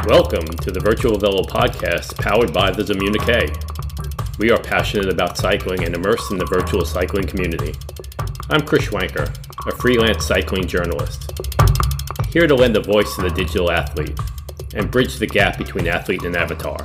Welcome to the Virtual Velo podcast powered by the Zamunique. We are passionate about cycling and immersed in the virtual cycling community. I'm Chris Schwanker, a freelance cycling journalist, here to lend a voice to the digital athlete and bridge the gap between athlete and avatar.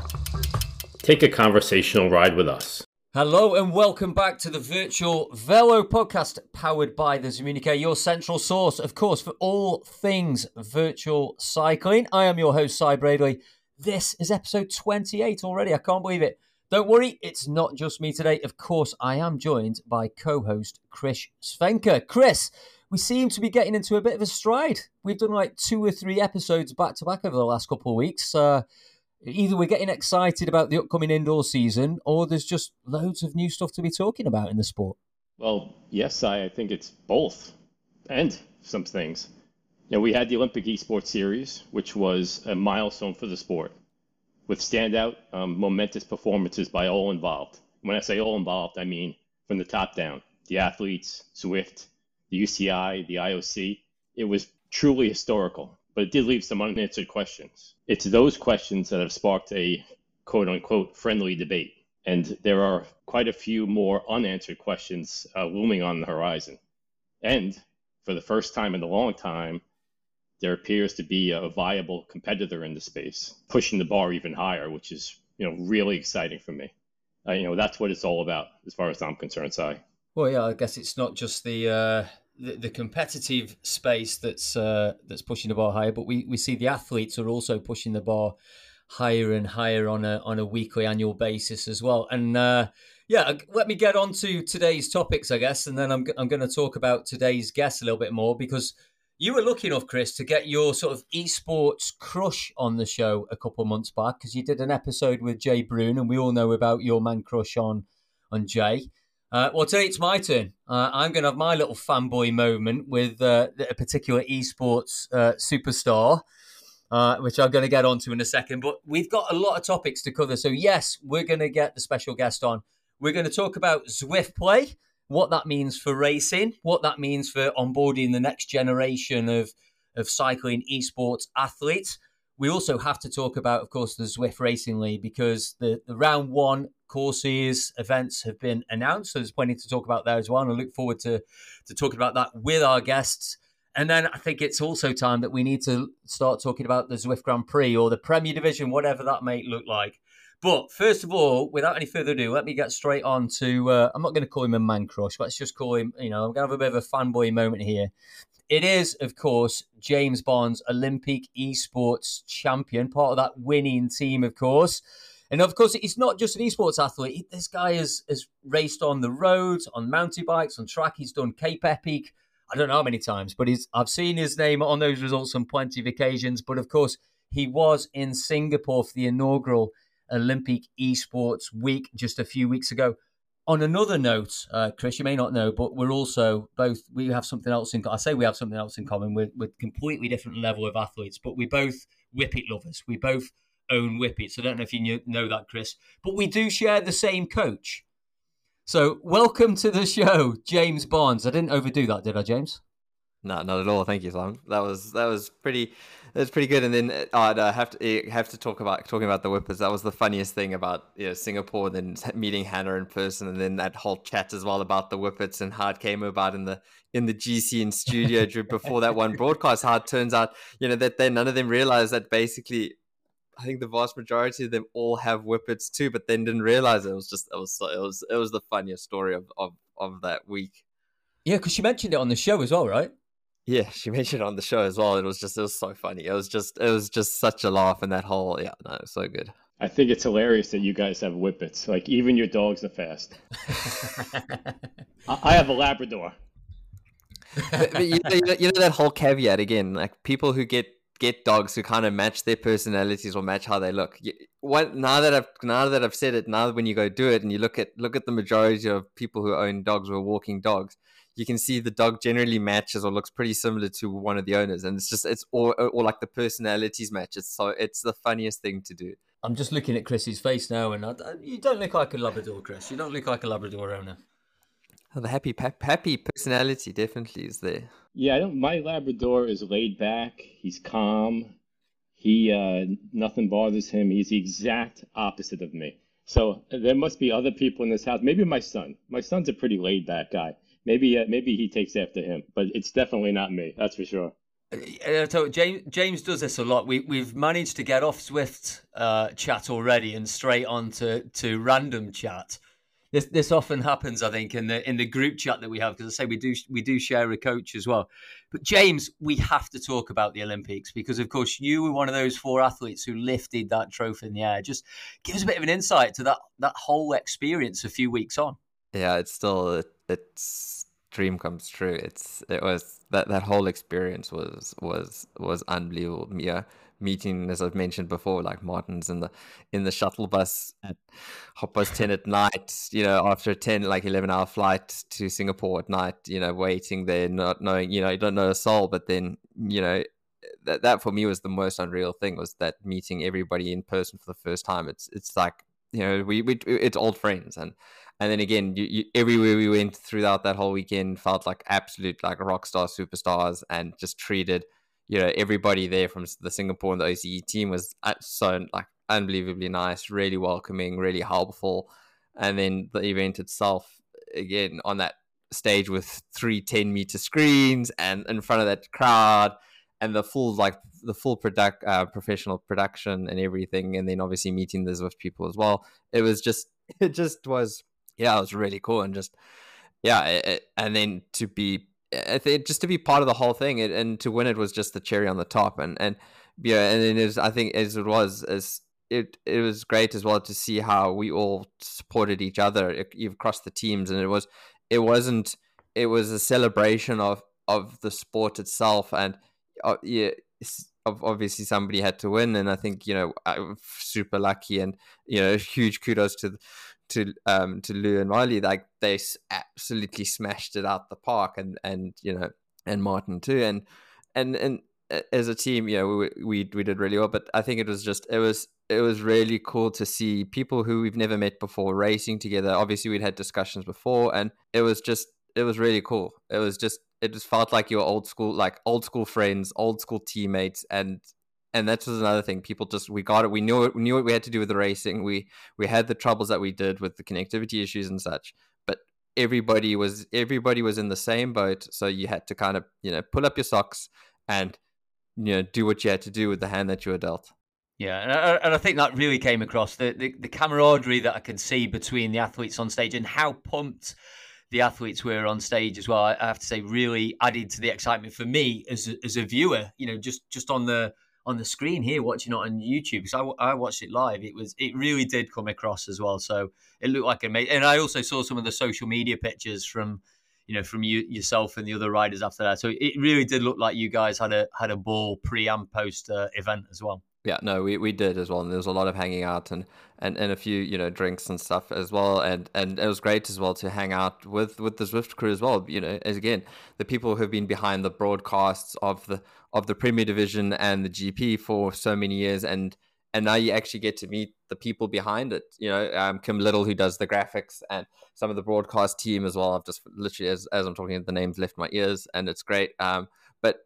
Take a conversational ride with us. Hello and welcome back to the Virtual Velo podcast powered by the Zamunique, your central source, of course, for all things virtual cycling. I am your host, Cy Bradley. This is episode 28 already. I can't believe it. Don't worry, it's not just me today. Of course, I am joined by co-host Chris Svenker. Chris, we seem to be getting into a bit of a stride. We've done like 2 or 3 episodes back to back over the last couple of weeks. Either we're getting excited about the upcoming indoor season or there's just loads of new stuff to be talking about in the sport. Well, yes, I think it's both and some things. You know, we had the Olympic Esports Series, which was a milestone for the sport, with standout, momentous performances by all involved. When I say all involved, I mean from the top down, the athletes, Zwift, the UCI, the IOC. It was truly historical. But it did leave some unanswered questions. It's those questions that have sparked a quote-unquote friendly debate. And there are quite a few more unanswered questions looming on the horizon. And for the first time in a long time, there appears to be a viable competitor in the space, pushing the bar even higher, which is really exciting for me. That's what it's all about as far as I'm concerned, Si. Well, yeah, I guess it's not just the competitive space that's pushing the bar higher, but we see the athletes are also pushing the bar higher and higher on a weekly, annual basis as well. And let me get on to today's topics, I guess, and then I'm going to talk about today's guest a little bit more, because you were lucky enough, Chris, to get your sort of esports crush on the show a couple of months back, because you did an episode with Jay Brune, and we all know about your man crush on Jay. Well, today it's my turn. I'm going to have my little fanboy moment with a particular esports superstar, which I'm going to get onto in a second. But we've got a lot of topics to cover. So, yes, we're going to get the special guest on. We're going to talk about Zwift Play, what that means for racing, what that means for onboarding the next generation of cycling esports athletes. We also have to talk about, of course, the Zwift Racing League, because the round 1 courses events have been announced. So there's plenty to talk about there as well. And I look forward to talking about that with our guests. And then I think it's also time that we need to start talking about the Zwift Grand Prix or the Premier Division, whatever that may look like. But first of all, without any further ado, let me get straight on to, I'm not going to call him a man crush. Let's just call him, I'm going to have a bit of a fanboy moment here. It is, of course, James Bonds, Olympic esports champion, part of that winning team, of course. And, of course, he's not just an esports athlete. This guy has raced on the road, on mountain bikes, on track. He's done Cape Epic, I don't know how many times, but I've seen his name on those results on plenty of occasions. But, of course, he was in Singapore for the inaugural Olympic esports week just a few weeks ago. On another note, Chris, you may not know, but we're also we have something else in common. I say we have something else in common. We're completely different level of athletes, but we're both whippet lovers. We both own whippets. I don't know if you know that, Chris, but we do share the same coach. So welcome to the show, James Bonds. I didn't overdo that, did I, James? No, not at all. Thank you, Simon. That was pretty good. And then I'd have to talking about the whippers. That was the funniest thing about Singapore. Then meeting Hannah in person, and then that whole chat as well about the whippets and how it came about in the GC in studio before that one broadcast. How it turns out, that none of them realized that basically, I think the vast majority of them all have whippets too, but then didn't realize it. It was the funniest story of that week. Yeah, because she mentioned it on the show as well, right? Yeah, she mentioned it on the show as well. It was so funny. It was just such a laugh, and that whole it was so good. I think it's hilarious that you guys have whippets. Like, even your dogs are fast. I have a Labrador. But you know that whole caveat again, like people who get dogs who kind of match their personalities or match how they look. Now that I've said it, now when you go do it and you look at the majority of people who own dogs or walking dogs, you can see the dog generally matches or looks pretty similar to one of the owners, and it's or like the personalities match. It's the funniest thing to do. I'm just looking at Chris's face now, and you don't look like a Labrador, Chris. You don't look like a Labrador owner. Oh, the happy personality definitely is there. Yeah, my Labrador is laid back. He's calm. He nothing bothers him. He's the exact opposite of me. So there must be other people in this house. Maybe my son. My son's a pretty laid back guy. Maybe he takes after him, but it's definitely not me. That's for sure. So James does this a lot. We've managed to get off Zwift chat already and straight on to random chat. This often happens, I think, in the group chat that we have, because I say we do share a coach as well. But James, we have to talk about the Olympics because, of course, you were one of those 4 athletes who lifted that trophy in the air. Just give us a bit of an insight to that whole experience a few weeks on. Yeah, it's dream comes true. It was that whole experience was unbelievable. Yeah, meeting, as I've mentioned before, like Martin's in the shuttle bus at 10:30 at night, after a 11-hour flight to Singapore at night, waiting there, not knowing, you don't know a soul, but then, that for me was the most unreal thing, was that meeting everybody in person for the first time. It's like, it's old friends. And then again, you everywhere we went throughout that whole weekend felt like absolute like rock star superstars, and just treated, everybody there from the Singapore and the OCE team was so like unbelievably nice, really welcoming, really helpful. And then the event itself, again, on that stage with 3 10-meter screens and in front of that crowd, and the full professional production and everything, and then obviously meeting the Zwift people as well. It was really cool, and just and then to be part of the whole thing, and to win it was just the cherry on the top, and then it was great as well to see how we all supported each other across the teams, and it was a celebration of the sport itself, and obviously somebody had to win, and I think I'm super lucky, and huge kudos to Lou and Riley. Like, they absolutely smashed it out the park, and Martin too, and as a team, we did really well. But I think it was really cool to see people who we've never met before racing together. Obviously we'd had discussions before, and it was really cool. It just felt like your old school friends, old school teammates, and that was another thing. People we got it. We knew what we had to do with the racing. We had the troubles that we did with the connectivity issues and such, but everybody was in the same boat. So you had to kind of pull up your socks and do what you had to do with the hand that you were dealt. Yeah, and I think that really came across the camaraderie that I can see between the athletes on stage, and how pumped the athletes were on stage as well. I have to say, really added to the excitement for me as a viewer. Just on the screen here, watching it on YouTube, because I watched it live. It really did come across as well. So it looked like amazing. And I also saw some of the social media pictures from yourself and the other riders after that. So it really did look like you guys had a ball pre and post event as well. Yeah, no, we did as well, and there was a lot of hanging out and a few drinks and stuff as well, and it was great as well to hang out with the Zwift crew as well. As again, the people who have been behind the broadcasts of the Premier Division and the GP for so many years, and now you actually get to meet the people behind it. Kim Little, who does the graphics, and some of the broadcast team as well. I've just literally, as I'm talking, the names left my ears, and it's great. But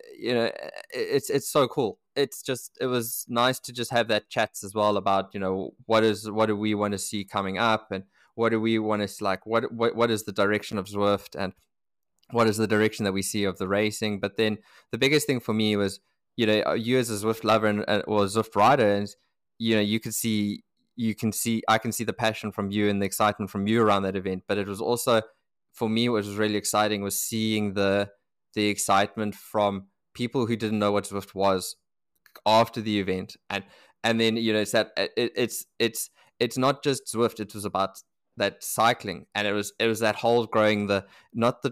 it's so cool. It was nice to just have that chats as well about what do we want to see coming up, and what do we want to like, what is the direction of Zwift, and what is the direction that we see of the racing. But then the biggest thing for me was you as a Zwift lover or a Zwift rider, and I can see the passion from you and the excitement from you around that event. But it was also, for me, what was really exciting was seeing the excitement from people who didn't know what Zwift was after the event, and then it's that it's not just Zwift. It was about that cycling, and it was that whole growing it's not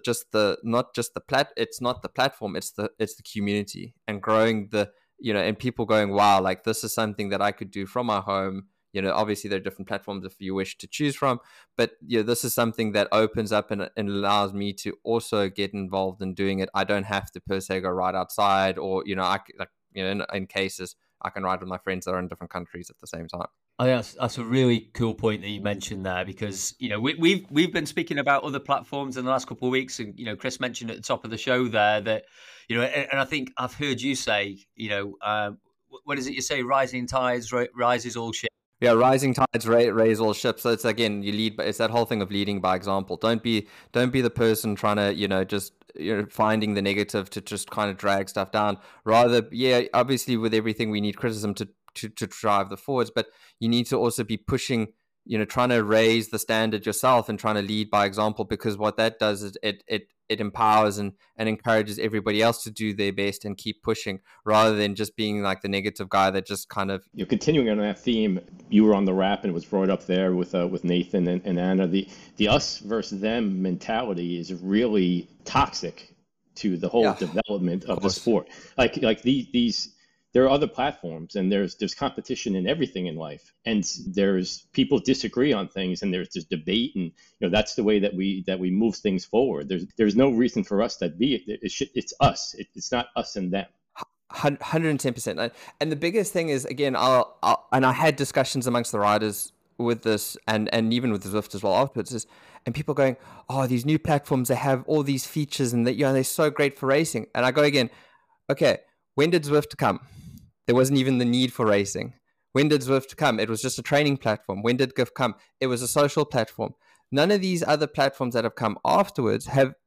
the platform, it's the community, and growing and people going, wow, like this is something that I could do from my home. Obviously there are different platforms if you wish to choose from, but this is something that opens up and allows me to also get involved in doing it. I don't have to per se go right outside, or in cases I can ride with my friends that are in different countries at the same time. Oh, yeah, that's a really cool point that you mentioned there, because we've been speaking about other platforms in the last couple of weeks, and Chris mentioned at the top of the show there that and I think I've heard you say what is it you say? Rising tides rises all ships. Yeah, rising tides raise all ships. So it's again, you lead. It's that whole thing of leading by example. Don't be the person trying to just finding the negative to just kind of drag stuff down. Rather, yeah, obviously with everything we need criticism to drive the forwards, but you need to also be pushing. Trying to raise the standard yourself and trying to lead by example, because what that does is it empowers and encourages everybody else to do their best and keep pushing, rather than just being like the negative guy that just kind of. Continuing on that theme, you were on the wrap and it was brought up there with Nathan and Anna. The us versus them mentality is really toxic to the whole development of the sport. Like these. There are other platforms, and there's competition in everything in life, and there's people disagree on things, and there's debate, and that's the way that we move things forward. There's no reason for us to be it's us. It's not us and them. 110%. And the biggest thing is, again, I had discussions amongst the riders with this, and even with the Zwift as well afterwards, and people going, oh, these new platforms, they have all these features, and they're so great for racing. And I go again, okay, when did Zwift come? There wasn't even the need for racing. When did Zwift come? It was just a training platform. When did GIF come? It was a social platform. None of these other platforms that have come afterwards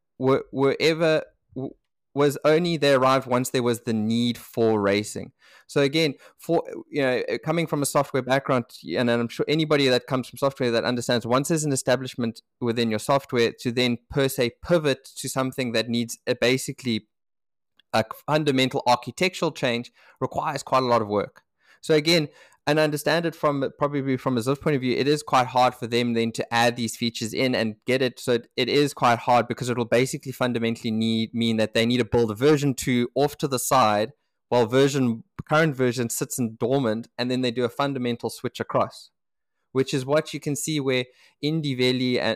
was only they arrived once there was the need for racing. So again, coming from a software background, and I'm sure anybody that comes from software that understands, once there's an establishment within your software, to then per se pivot to something that needs basically a fundamental architectural change requires quite a lot of work. So again, and I understand it probably from a Zwift point of view, it is quite hard for them then to add these features in and get it. So it is quite hard, because it will basically fundamentally mean that they need to build a version 2 off to the side while current version sits in dormant, and then they do a fundamental switch across, which is what you can see where Indivella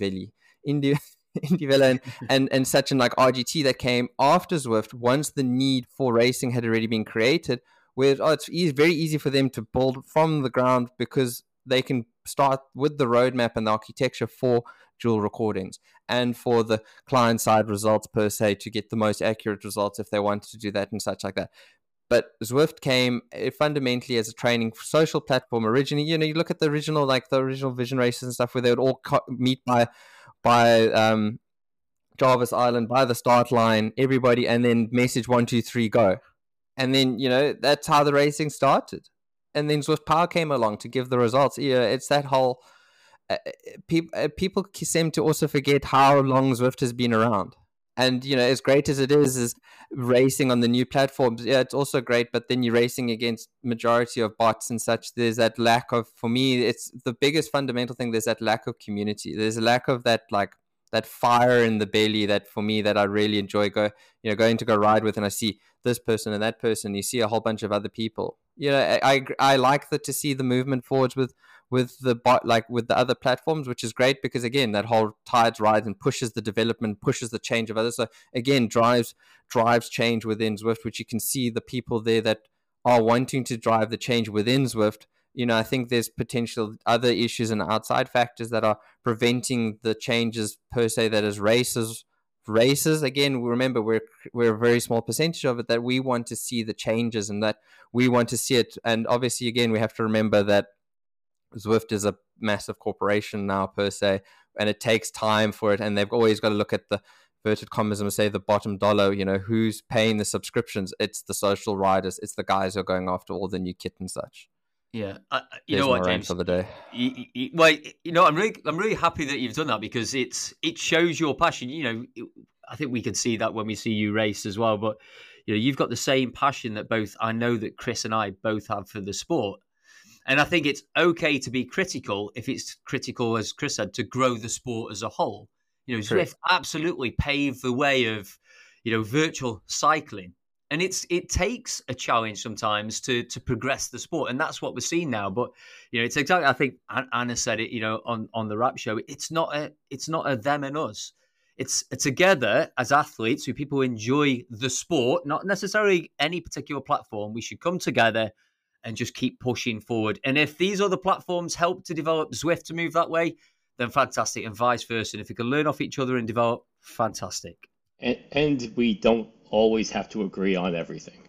and such, and like RGT that came after Zwift, once the need for racing had already been created, where it's very easy for them to build from the ground, because they can start with the roadmap and the architecture for dual recordings and for the client side results per se, to get the most accurate results if they wanted to do that and such like that. But Zwift came fundamentally as a training social platform originally. You look at the original Vision races and stuff, where they would all meet by Jarvis Island, by the start line, everybody, and then message 1, 2, 3, go. And then, that's how the racing started. And then Zwift Power came along to give the results. It's that whole, people seem to also forget how long Zwift has been around. And, as great as it is racing on the new platforms, it's also great, but then you're racing against majority of bots and such. There's that lack of, for me, it's the biggest fundamental thing. There's that lack of community. There's a lack of that, like, that fire in the belly that, for me, that I really enjoy going to go ride with, and I see this person and that person. You see a whole bunch of other people. I like to see the movement forwards with the bot, like with the other platforms, which is great, because again, that whole tides rise and pushes the development, pushes the change of others. So again, drives change within Zwift, which you can see the people there that are wanting to drive the change within Zwift. I think there's potential other issues and outside factors that are preventing the changes per se, that is races. Again, remember, we're a very small percentage of it, that we want to see the changes and that we want to see it. And obviously, again, we have to remember that Zwift is a massive corporation now per se, and it takes time for it. And they've always got to look at the inverted commas and say the bottom dollar, who's paying the subscriptions. It's the social riders. It's the guys who are going after all the new kit and such. Yeah, you know what, James? For the day. I'm really happy that you've done that, because it shows your passion. I think we can see that when we see you race as well. But you've got the same passion that I know that Chris and I both have for the sport. And I think it's okay to be critical if it's critical, as Chris said, to grow the sport as a whole. Zwift absolutely paved the way of virtual cycling. And it takes a challenge sometimes to progress the sport, and that's what we're seeing now. But it's exactly, I think Anna said it, on the Wrap Show. It's not a them and us. It's a together as athletes, who people enjoy the sport, not necessarily any particular platform. We should come together and just keep pushing forward. And if these other platforms help to develop Zwift to move that way, then fantastic, and vice versa. And if we can learn off each other and develop, fantastic. And we don't always have to agree on everything.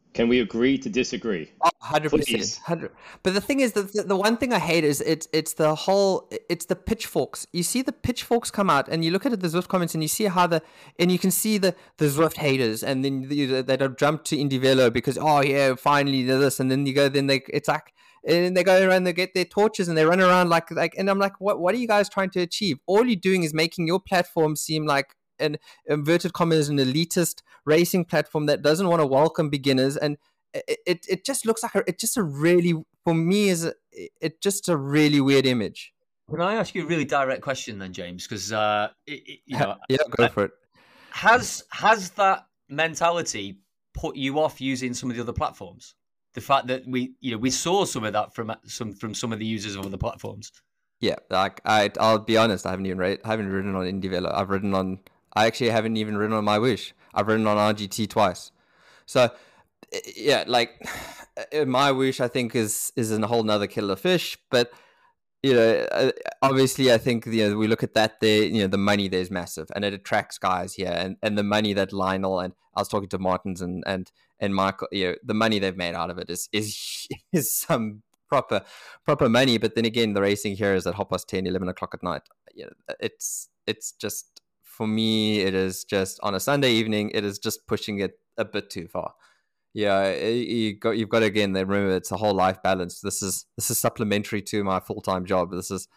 Can we agree to disagree? 100%, Please. 100. But the thing is that the one thing I hate is it's the pitchforks. You see the pitchforks come out, and you look at the Zwift comments, and you see and you can see the Zwift haters, and then they don't jump to Indivelo because finally this, and then it's like. And they go around, they get their torches, and they run around like, and I'm like, what are you guys trying to achieve? All you're doing is making your platform seem like an inverted commas an elitist racing platform that doesn't want to welcome beginners, and it just looks like it's just a really, for me, it's just a really weird image. Can I ask you a really direct question then, James? Because go for it. Has that mentality put you off using some of the other platforms? The fact that we saw some of that from some of the users of other platforms. Yeah, like I'll be honest, I haven't ridden on Indivelo. I actually haven't even ridden on My Wish. I've ridden on RGT twice. So yeah, like My Wish I think is a whole nother killer fish, but obviously I think we look at that there, the money there's massive, and it attracts guys here, and the money that Lionel, and I was talking to Martins and Michael, the money they've made out of it is some proper money. But then again, the racing here is at 10:30, 11 o'clock at night. It's just, for me, it is just on a Sunday evening, it is just pushing it a bit too far. Yeah, you've got to, again, remember, it's a whole life balance. This is supplementary to my full-time job. This is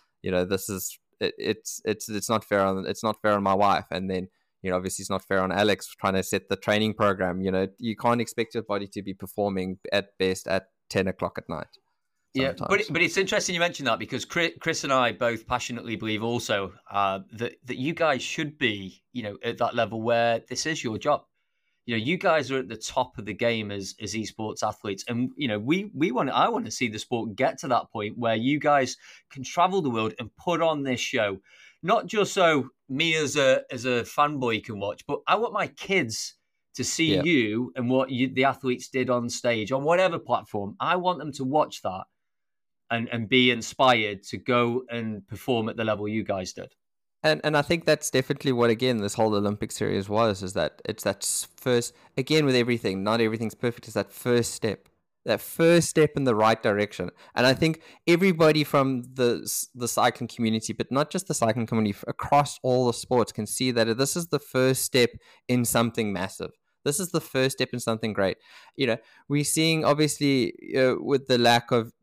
it's not fair on my wife, and then obviously it's not fair on Alex trying to set the training program. You can't expect your body to be performing at best at 10 o'clock at night. Sometimes. Yeah, but it's interesting you mentioned that, because Chris and I both passionately believe also that you guys should be at that level where this is your job. You guys are at the top of the game as esports athletes, and I want to see the sport get to that point where you guys can travel the world and put on this show, not just so me as a fanboy can watch, but I want my kids to see you and what the athletes did on stage on whatever platform. I want them to watch that and be inspired to go and perform at the level you guys did. And I think that's definitely what, again, this whole Olympic series is that it's that first, again, with everything, not everything's perfect, it's that first step in the right direction. And I think everybody from the cycling community, but not just the cycling community, across all the sports, can see that this is the first step in something massive. This is the first step in something great. We're seeing, obviously, with the lack of,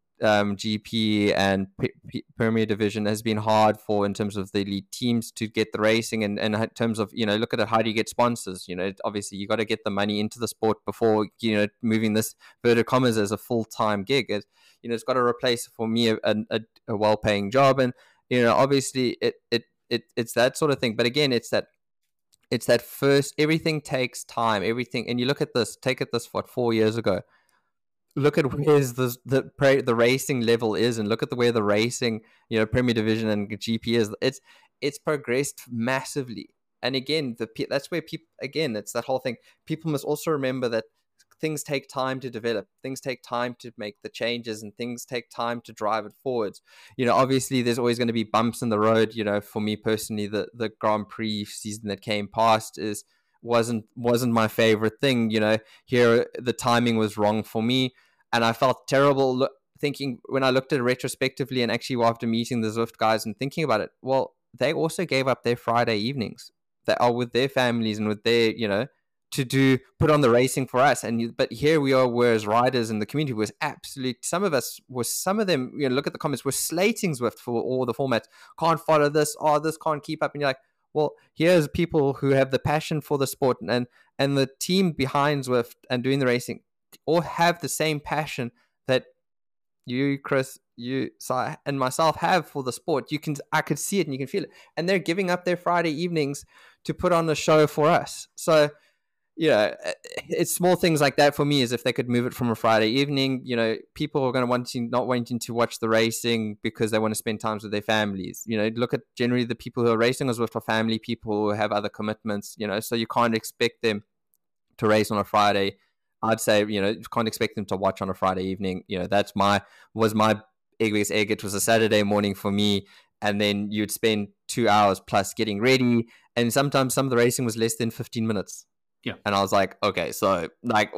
GP and Premier Division has been hard in terms of the elite teams to get the racing, and in terms of, look at it, how do you get sponsors? Obviously you got to get the money into the sport before, moving this inverted commas as a full-time gig. It's got to replace, for me, a well-paying job, and obviously it's that sort of thing. But again, it's that first, everything takes time, everything. And you look at this, take it this 4 years ago, look at where the racing level is, and look at where the racing, Premier Division and GP is. It's progressed massively. And again, that's where people, again, it's that whole thing. People must also remember that things take time to develop. Things take time to make the changes, and things take time to drive it forwards. Obviously there's always going to be bumps in the road. For me personally, the Grand Prix season that came past wasn't my favorite thing. Here the timing was wrong for me. And I felt terrible thinking, when I looked at it retrospectively, and actually after meeting the Zwift guys and thinking about it, well, they also gave up their Friday evenings that are with their families and with their, to put on the racing for us. But here we are, whereas riders in the community was absolute, some of them, look at the comments, were slating Zwift for all the formats. Can't follow this, this can't keep up. And you're like, well, here's people who have the passion for the sport, and the team behind Zwift and doing the racing all have the same passion that you, Chris, you, Si, and myself have for the sport. I could see it and you can feel it. And they're giving up their Friday evenings to put on a show for us. So, it's small things like that for me, as if they could move it from a Friday evening. People are going to not wanting to watch the racing because they want to spend time with their families. Look at generally the people who are racing as well for family, people who have other commitments, so you can't expect them to race on a Friday. I'd say, you can't expect them to watch on a Friday evening. That's was my biggest egg. It was a Saturday morning for me. And then you'd spend 2 hours plus getting ready. And sometimes some of the racing was less than 15 minutes. Yeah. And I was like, okay, so like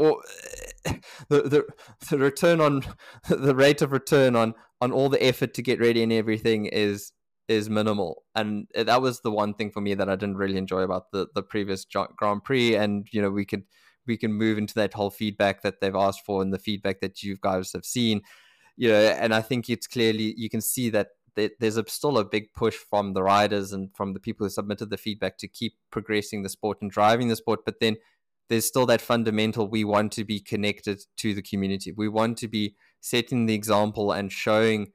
the return on the rate of return on all the effort to get ready and everything is minimal. And that was the one thing for me that I didn't really enjoy about the previous Grand Prix. And we can move into that whole feedback that they've asked for and the feedback that you guys have seen. And I think it's clearly, you can see that there's still a big push from the riders and from the people who submitted the feedback to keep progressing the sport and driving the sport. But then there's still that fundamental, we want to be connected to the community. We want to be setting the example and showing,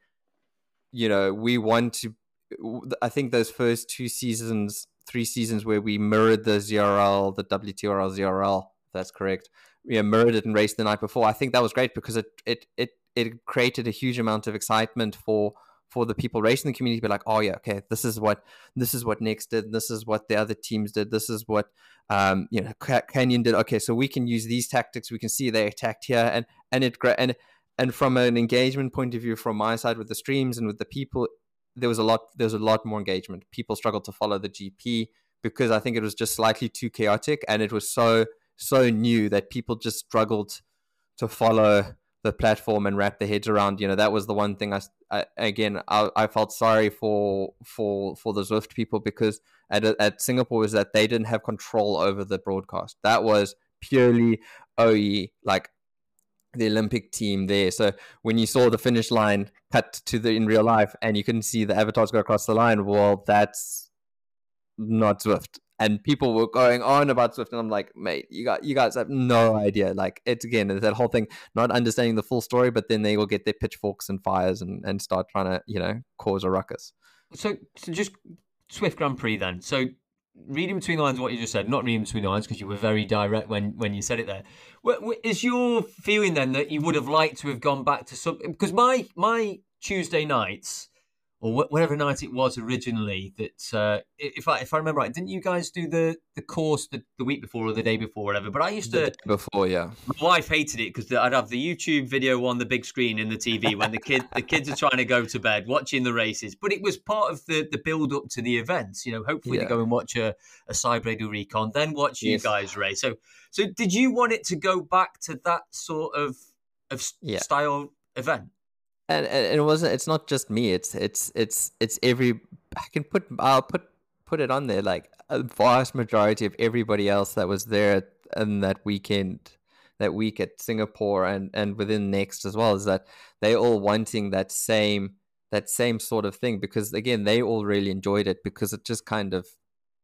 we want to, I think those first 3 seasons where we mirrored the ZRL, the WTRL ZRL, if that's correct, mirrored it and raced the night before. I think that was great because it created a huge amount of excitement for the people racing the community. Be like, oh yeah, okay, this is what Next did, this is what the other teams did, this is what Canyon did. Okay, so we can use these tactics. We can see they attacked here, and from an engagement point of view, from my side with the streams and with the people, there was a lot more engagement. People struggled to follow the GP because I think it was just slightly too chaotic, and it was so new that people just struggled to follow the platform and wrap their heads around. That was the one thing I felt sorry for the Zwift people, because at Singapore was that they didn't have control over the broadcast. That was purely OE, like the Olympic team there. So when you saw the finish line cut to in real life and you couldn't see the avatars go across the line, well, that's not Zwift. And people were going on about Zwift, and I'm like, mate, you guys have no idea. Like, it's that whole thing, not understanding the full story, but then they will get their pitchforks and fires and start trying to, cause a ruckus. So just Zwift Grand Prix then. So reading between the lines what you just said, not reading between the lines because you were very direct when you said it there. Is your feeling then that you would have liked to have gone back to some? Because my Tuesday nights, or whatever night it was originally, that if I remember right, didn't you guys do the course the week before or the day before, or whatever? But I used to before, yeah. My wife hated it because I'd have the YouTube video on the big screen in the TV when the kids are trying to go to bed, watching the races. But it was part of the build up to the events. Hopefully to go and watch a Cyber Edu Recon, then watch you guys race. So did you want it to go back to that sort of style event? And it wasn't. It's not just me. It's every. I'll put it on there. Like, a vast majority of everybody else that was there in that week at Singapore and within Next as well, is that they all wanting that same sort of thing, because again they all really enjoyed it, because it just kind of,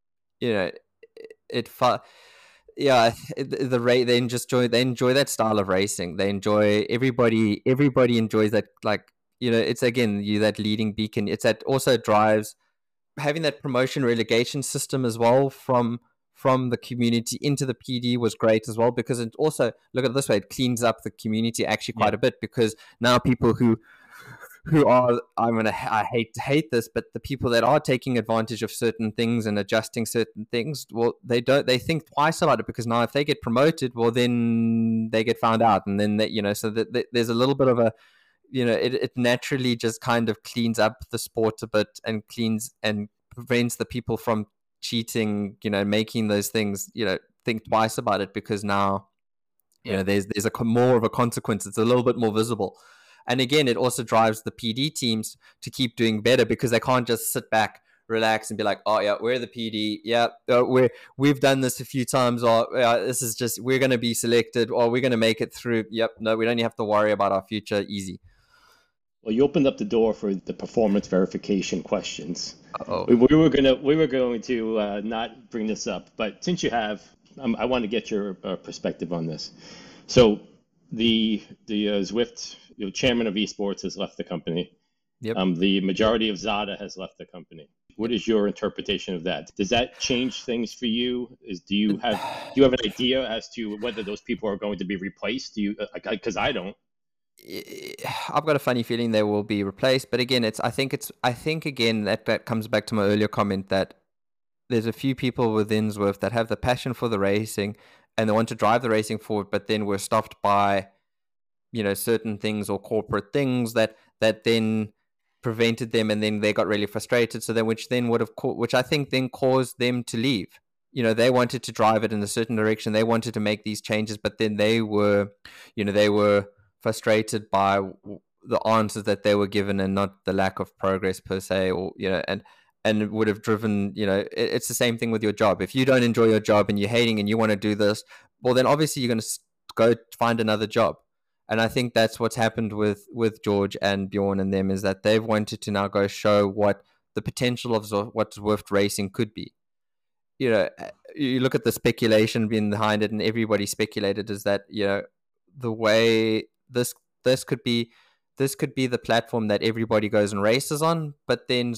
they enjoy that style of racing. They enjoy everybody enjoys that, like, it's again that leading beacon. It's that also drives having that promotion relegation system as well from the community into the PD was great as well, because it also, look at it this way, it cleans up the community actually quite a bit, because now people who are, I hate this, but the people that are taking advantage of certain things and adjusting certain things, well, they think twice about it, because now if they get promoted, well, then they get found out, and then so that there's a little bit of a, it naturally just kind of cleans up the sport a bit and prevents the people from cheating, making those things, think twice about it, because now, there's more of a consequence. It's a little bit more visible. And again, it also drives the PD teams to keep doing better, because they can't just sit back, relax, and be like, oh yeah, we're the PD. Yeah, we've done this a few times. Or this is just, we're going to be selected, or we're going to make it through. Yep, no, we don't have to worry about our future. Easy. Well, you opened up the door for the performance verification questions. Uh-oh. We were going to not bring this up, but since you have, I want to get your perspective on this. So the Zwift chairman of esports has left the company. Yep. The majority of Zada has left the company. What is your interpretation of that? Does that change things for you? Do you have an idea as to whether those people are going to be replaced? Do you? Because I don't. I've got a funny feeling they will be replaced, but again, I think again that comes back to my earlier comment that there's a few people within Zwift that have the passion for the racing and they want to drive the racing forward, but then we're stopped by, certain things or corporate things that then prevented them, and then they got really frustrated. So then, which I think then caused them to leave. they wanted to drive it in a certain direction. They wanted to make these changes, but then they were frustrated by the answers that they were given and not the lack of progress per se, or and it would have driven, it's the same thing with your job. If you don't enjoy your job and you're hating and you want to do this, well, then obviously you're going to go find another job. And I think that's what's happened with George and Bjorn and them, is that they've wanted to now go show what the potential of what Zwift racing could be. You look at the speculation behind it, and everybody speculated is that, the way this could be the platform that everybody goes and races on, but then,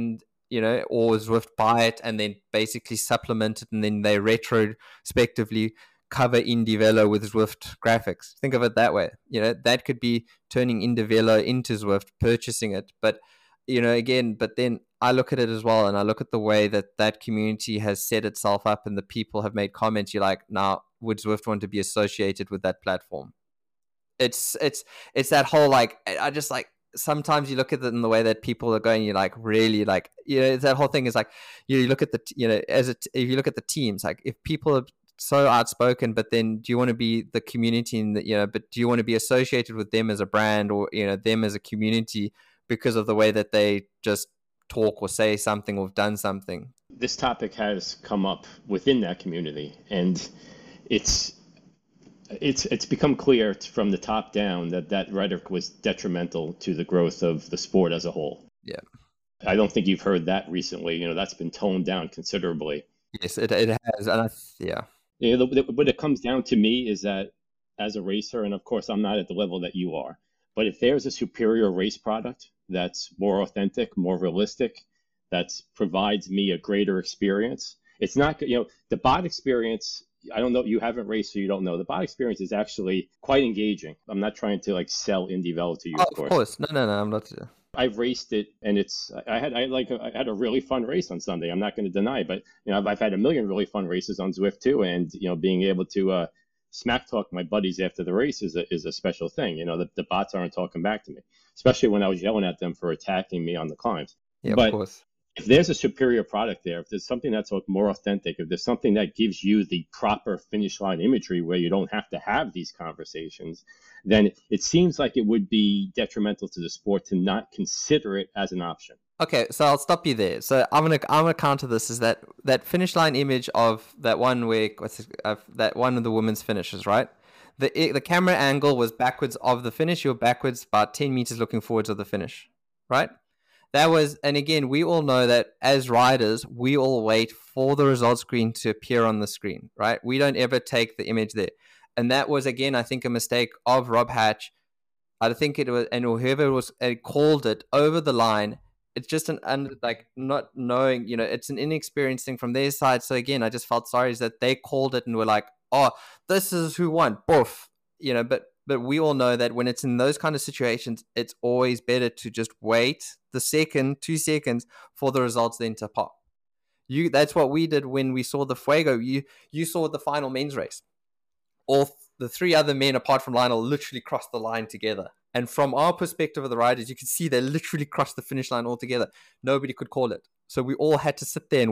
or Zwift buy it and then basically supplement it, and then they retrospectively cover IndyVelo with Zwift graphics. Think of it that way. That could be turning IndyVelo into Zwift, purchasing it. But, but then I look at it as well, and I look at the way that community has set itself up, and the people have made comments. You're like, now, would Zwift want to be associated with that platform? It's that whole, I just sometimes you look at it in the way that people are going, you're like, really, that whole thing is like, you look at if you look at the teams, like, if people are so outspoken, but then do you want to be the community but do you want to be associated with them as a brand, or them as a community because of the way that they just talk or say something or have done something? This topic has come up within that community, and it's become clear from the top down that rhetoric was detrimental to the growth of the sport as a whole. Yeah. I don't think you've heard that recently. That's been toned down considerably. Yes, it has. And yeah. What it comes down to me is that, as a racer, and of course I'm not at the level that you are, but if there's a superior race product that's more authentic, more realistic, that provides me a greater experience, it's not, the bot experience, I don't know, you haven't raced, so you don't know. The bot experience is actually quite engaging. I'm not trying to sell IndyVelo to you, of course. No, I'm not. I've raced it, and I had a really fun race on Sunday. I'm not going to deny, but I've had a million really fun races on Zwift too, and being able to smack talk my buddies after the race is a special thing. The bots aren't talking back to me, especially when I was yelling at them for attacking me on the climbs. Yeah, but of course. If there's a superior product there, if there's something that's more authentic, if there's something that gives you the proper finish line imagery where you don't have to have these conversations, then it seems like it would be detrimental to the sport to not consider it as an option. Okay, so I'll stop you there. So I'm gonna counter this, is that finish line image of that one where that one of the women's finishes, right? The camera angle was backwards of the finish. You're backwards about 10 meters looking forwards of the finish, right? That was, and again, we all know that as riders, we all wait for the result screen to appear on the screen, right? We don't ever take the image there. And that was, again, I think, a mistake of Rob Hatch. I think it was, and whoever was called it over the line. It's just not knowing, it's an inexperienced thing from their side. So again, I just felt sorry is that they called it and were like, oh, this is who won, boof, But we all know that when it's in those kind of situations, it's always better to just wait the 2 seconds for the results then to pop. That's what we did when we saw the Fuego. You saw the final men's race. All the 3 other men apart from Lionel literally crossed the line together. And from our perspective of the riders, you could see they literally crossed the finish line all together. Nobody could call it. So we all had to sit there and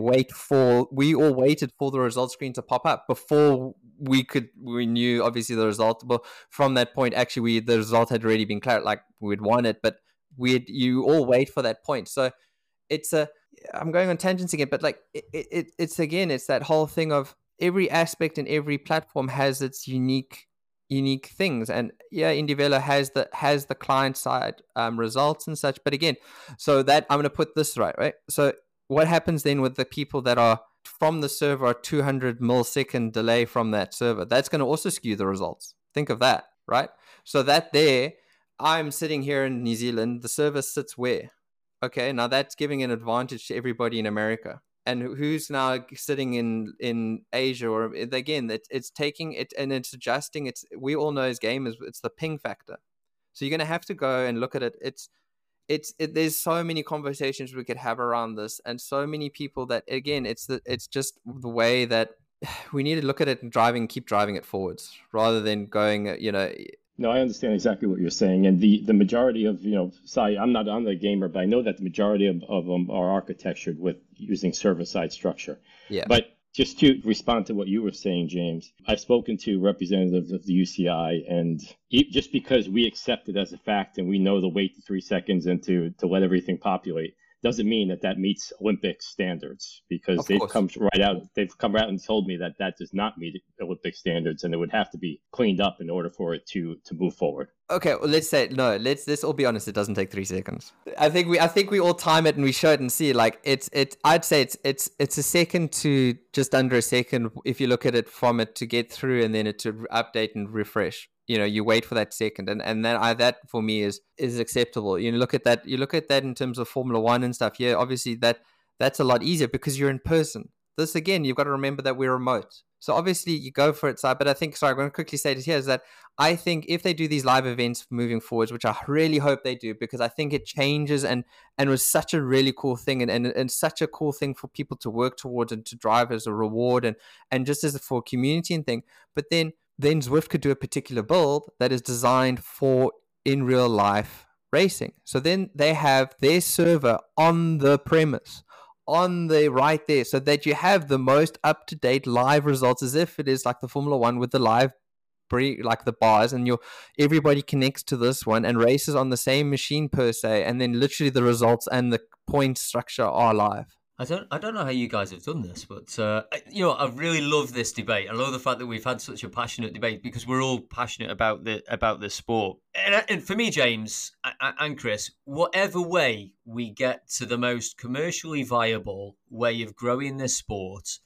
we all waited for the result screen to pop up before we knew obviously the result. But from that point, actually, the result had already been clear, like we'd won it, but you all wait for that point. So I'm going on tangents again, but it's that whole thing of every aspect and every platform has its unique things. And yeah, IndyVelo has the client side results and such. But again, so that I'm going to put this right? So what happens then with the people that are from the server, 200 millisecond delay from that server? That's going to also skew the results. Think of that, right? So that there, I'm sitting here in New Zealand, the server sits where? Okay, now that's giving an advantage to everybody in America. And who's now sitting in Asia, or again, it's taking it and it's adjusting. We all know his game it's the ping factor. So you're going to have to go and look at it. There's so many conversations we could have around this, and so many people that, again, it's just the way that we need to look at it and keep driving it forwards rather than going, No, I understand exactly what you're saying. And the majority of, I'm not on the gamer, but I know that the majority of them are architectured with using server-side structure. Yeah. But Just to respond to what you were saying, James, I've spoken to representatives of the UCI, and just because we accept it as a fact and we know the wait to 3 seconds and to let everything populate, doesn't mean that that meets Olympic standards, because Of they've course. come out and told me that that does not meet Olympic standards, and it would have to be cleaned up in order for it to move forward. Okay, well, let's say no. Let's all be honest. It doesn't take 3 seconds. I think we all time it and we show it and see like it's. I'd say it's a second to just under a second if you look at it from it to get through and then it to update and refresh. You know, you wait for that second, and then that for me is acceptable. You look at that. You look at that in terms of Formula One and stuff. Yeah, obviously that's a lot easier because you're in person. This again, you've got to remember that we're remote. So obviously you go for it. But I think, sorry, I'm going to quickly say this here, is that I think if they do these live events moving forwards, which I really hope they do, because I think it changes and was such a really cool thing and such a cool thing for people to work towards and to drive as a reward and just as for a community and thing. But then Zwift could do a particular build that is designed for in real life racing. So then they have their server on the premise, on the right there, so that you have the most up-to-date live results as if it is like the Formula One with the live like the bars, and everybody connects to this one and races on the same machine per se, and then literally the results and the point structure are live. I don't know how you guys have done this, but I really love this debate. I love the fact that we've had such a passionate debate because we're all passionate about the sport. And for me, James and Chris, whatever way we get to the most commercially viable way of growing this sport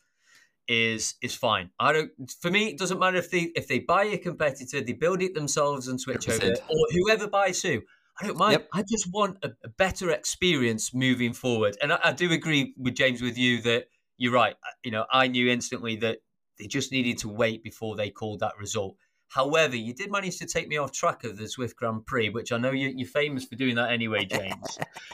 is fine. For me, it doesn't matter if they buy a competitor, they build it themselves and switch 100%. over, or whoever buys who. I don't mind. Yep. I just want a better experience moving forward. And I do agree with James, with you, that you're right. I knew instantly that they just needed to wait before they called that result. However, you did manage to take me off track of the Zwift Grand Prix, which I know you're famous for doing that anyway, James.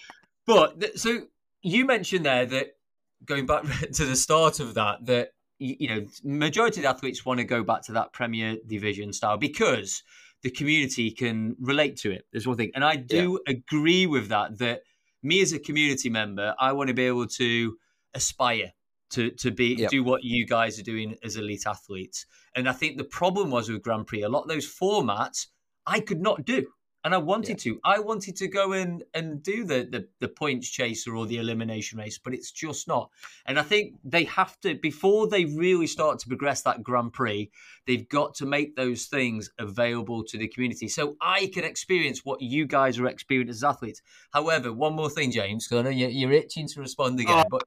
But so you mentioned there that, going back to the start of that majority of the athletes want to go back to that Premier Division style because the community can relate to it. There's one thing. And I do agree with that me as a community member, I want to be able to aspire to do what you guys are doing as elite athletes. And I think the problem was with Grand Prix, a lot of those formats I could not do. And I wanted to. I wanted to go in and do the points chaser or the elimination race, but it's just not. And I think they have to, before they really start to progress that Grand Prix, they've got to make those things available to the community so I can experience what you guys are experiencing as athletes. However, one more thing, James, because I know you're itching to respond again. But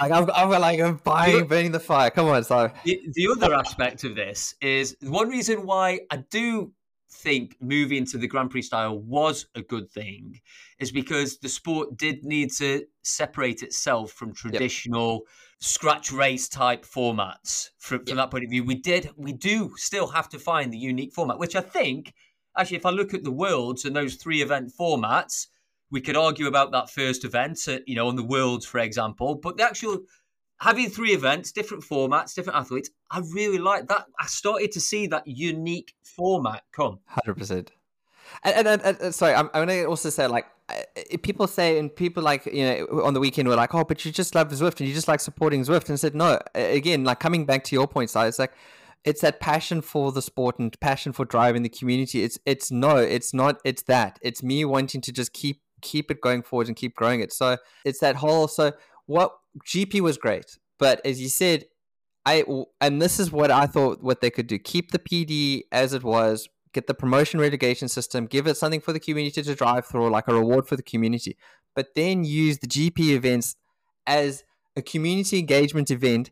I'm burning the fire. Come on, sorry. The other aspect of this is one reason why I do think moving to the Grand Prix style was a good thing is because the sport did need to separate itself from traditional scratch race type formats. From that point of view, we do still have to find the unique format, which I think, actually, if I look at the Worlds and those 3 event formats, we could argue about that first event, on the Worlds, for example, but the actual having 3 events, different formats, different athletes, I really like that. I started to see that unique format come. 100%. And sorry, I'm going to also say, like, people say, and people like, on the weekend were like, oh, but you just love Zwift and you just like supporting Zwift. And I said, no, again, like coming back to your point, Si, it's like, it's that passion for the sport and passion for driving the community. It's not, it's that. It's me wanting to just keep it going forward and keep growing it. So it's that whole, what GP was great, but as you said, and this is what I thought what they could do: keep the PD as it was, get the promotion relegation system, give it something for the community to drive through, like a reward for the community, but then use the GP events as a community engagement event.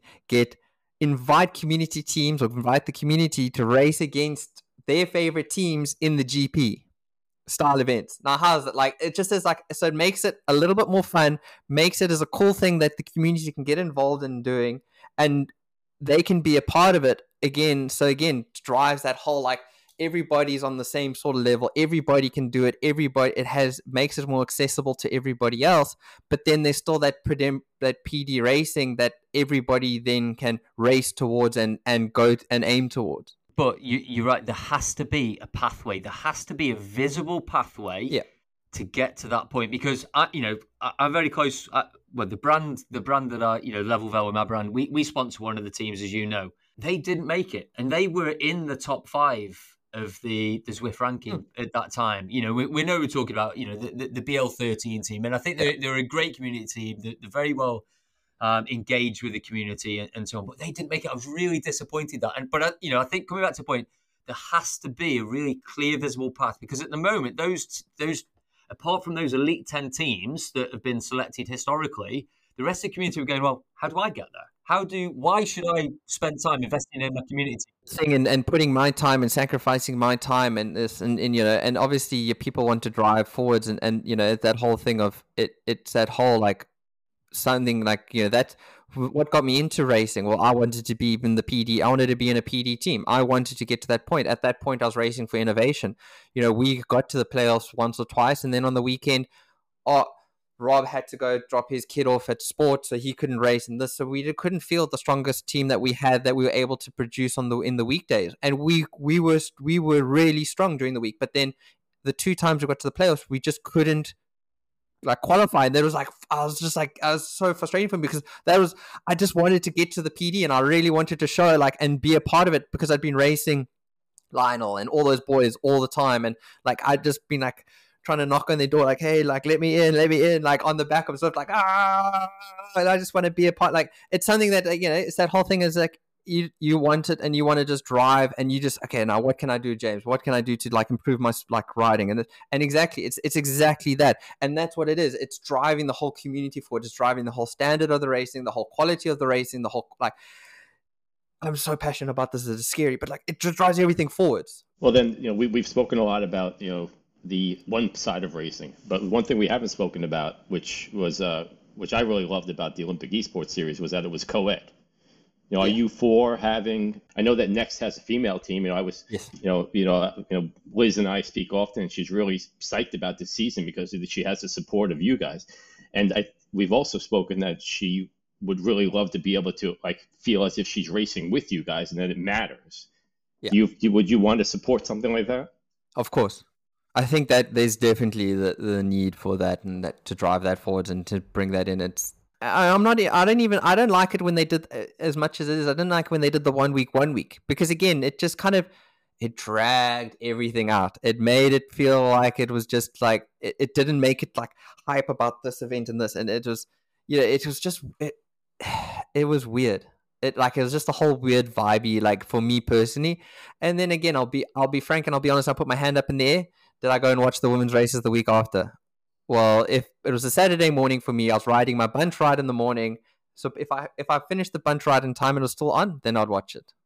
Invite community teams or invite the community to race against their favorite teams in the GP style events. Now, how's it? Like, it just is like, so it makes it a little bit more fun, makes it as a cool thing that the community can get involved in doing, and they can be a part of it again. So again, drives that whole, like, everybody's on the same sort of level, everybody can do it, makes it more accessible to everybody else, but then there's still that PD racing that everybody then can race towards and go and aim towards. But you're right. There has to be a pathway. There has to be a visible pathway to get to that point, because I'm very close. Well, the brand that I, Level Vel with my brand, we sponsor one of the teams, as you know. They didn't make it, and they were in the top 5 of the Zwift ranking at that time. We know we're talking about the BL13 team, and I think they're a great community team. They're very well engaged with the community and so on, but they didn't make it. I was really disappointed but I think coming back to the point, there has to be a really clear, visible path, because at the moment, those apart from those elite 10 teams that have been selected historically, the rest of the community were going, well, how do I get there? Why should I spend time investing in my community? And putting my time and sacrificing my time and this and obviously people want to drive forwards and that whole thing of it's that whole like something like that's what got me into racing. Well, I wanted to be in the PD. I wanted to be in a PD team. I wanted to get to that point. At that point, I was racing for innovation. We got to the playoffs once or twice, and then on the weekend, Rob had to go drop his kid off at sport, so he couldn't race in this. So we couldn't field the strongest team that we had that we were able to produce in the weekdays, and we were really strong during the week. But then the 2 times we got to the playoffs, we just couldn't qualify. And that was I was so frustrated for me, because I just wanted to get to the PD, and I really wanted to show and be a part of it, because I'd been racing Lionel and all those boys all the time, and I'd just been trying to knock on their door, hey, let me in, on the back of stuff, and I just want to be a part. It's something that it's that whole thing is you want it, and you want to just drive, and you just, okay, now what can I do, James? What can I do to improve my riding? And exactly, it's exactly that, and that's what it is. It's driving the whole community forward. It's driving the whole standard of the racing, the whole quality of the racing, the whole I'm so passionate about this. It's scary, but it just drives everything forwards. Well, then we've spoken a lot about the one side of racing, but one thing we haven't spoken about, which I really loved about the Olympic Esports Series, was that it was co-ed. Are you for having? I know that Next has a female team. I was, yes. Liz and I speak often, and she's really psyched about this season because she has the support of you guys. And we've also spoken that she would really love to be able to feel as if she's racing with you guys, and that it matters. Yeah. Would you want to support something like that? Of course. I think that there's definitely the need for that, and that to drive that forwards and to bring that in. I don't like it when they did, as much as it is, I didn't like when they did the 1 week, because again, it just it dragged everything out. It made it feel like it was just it didn't make it hype about this event and this, and it was, it was just, it was weird. It was just a whole weird vibey, for me personally. And then again, I'll be frank and I'll be honest, I'll put my hand up in the air. Did I go and watch the women's races the week after? Well, if it was a Saturday morning for me, I was riding my bunch ride in the morning. So if I finished the bunch ride in time and it was still on, then I'd watch it.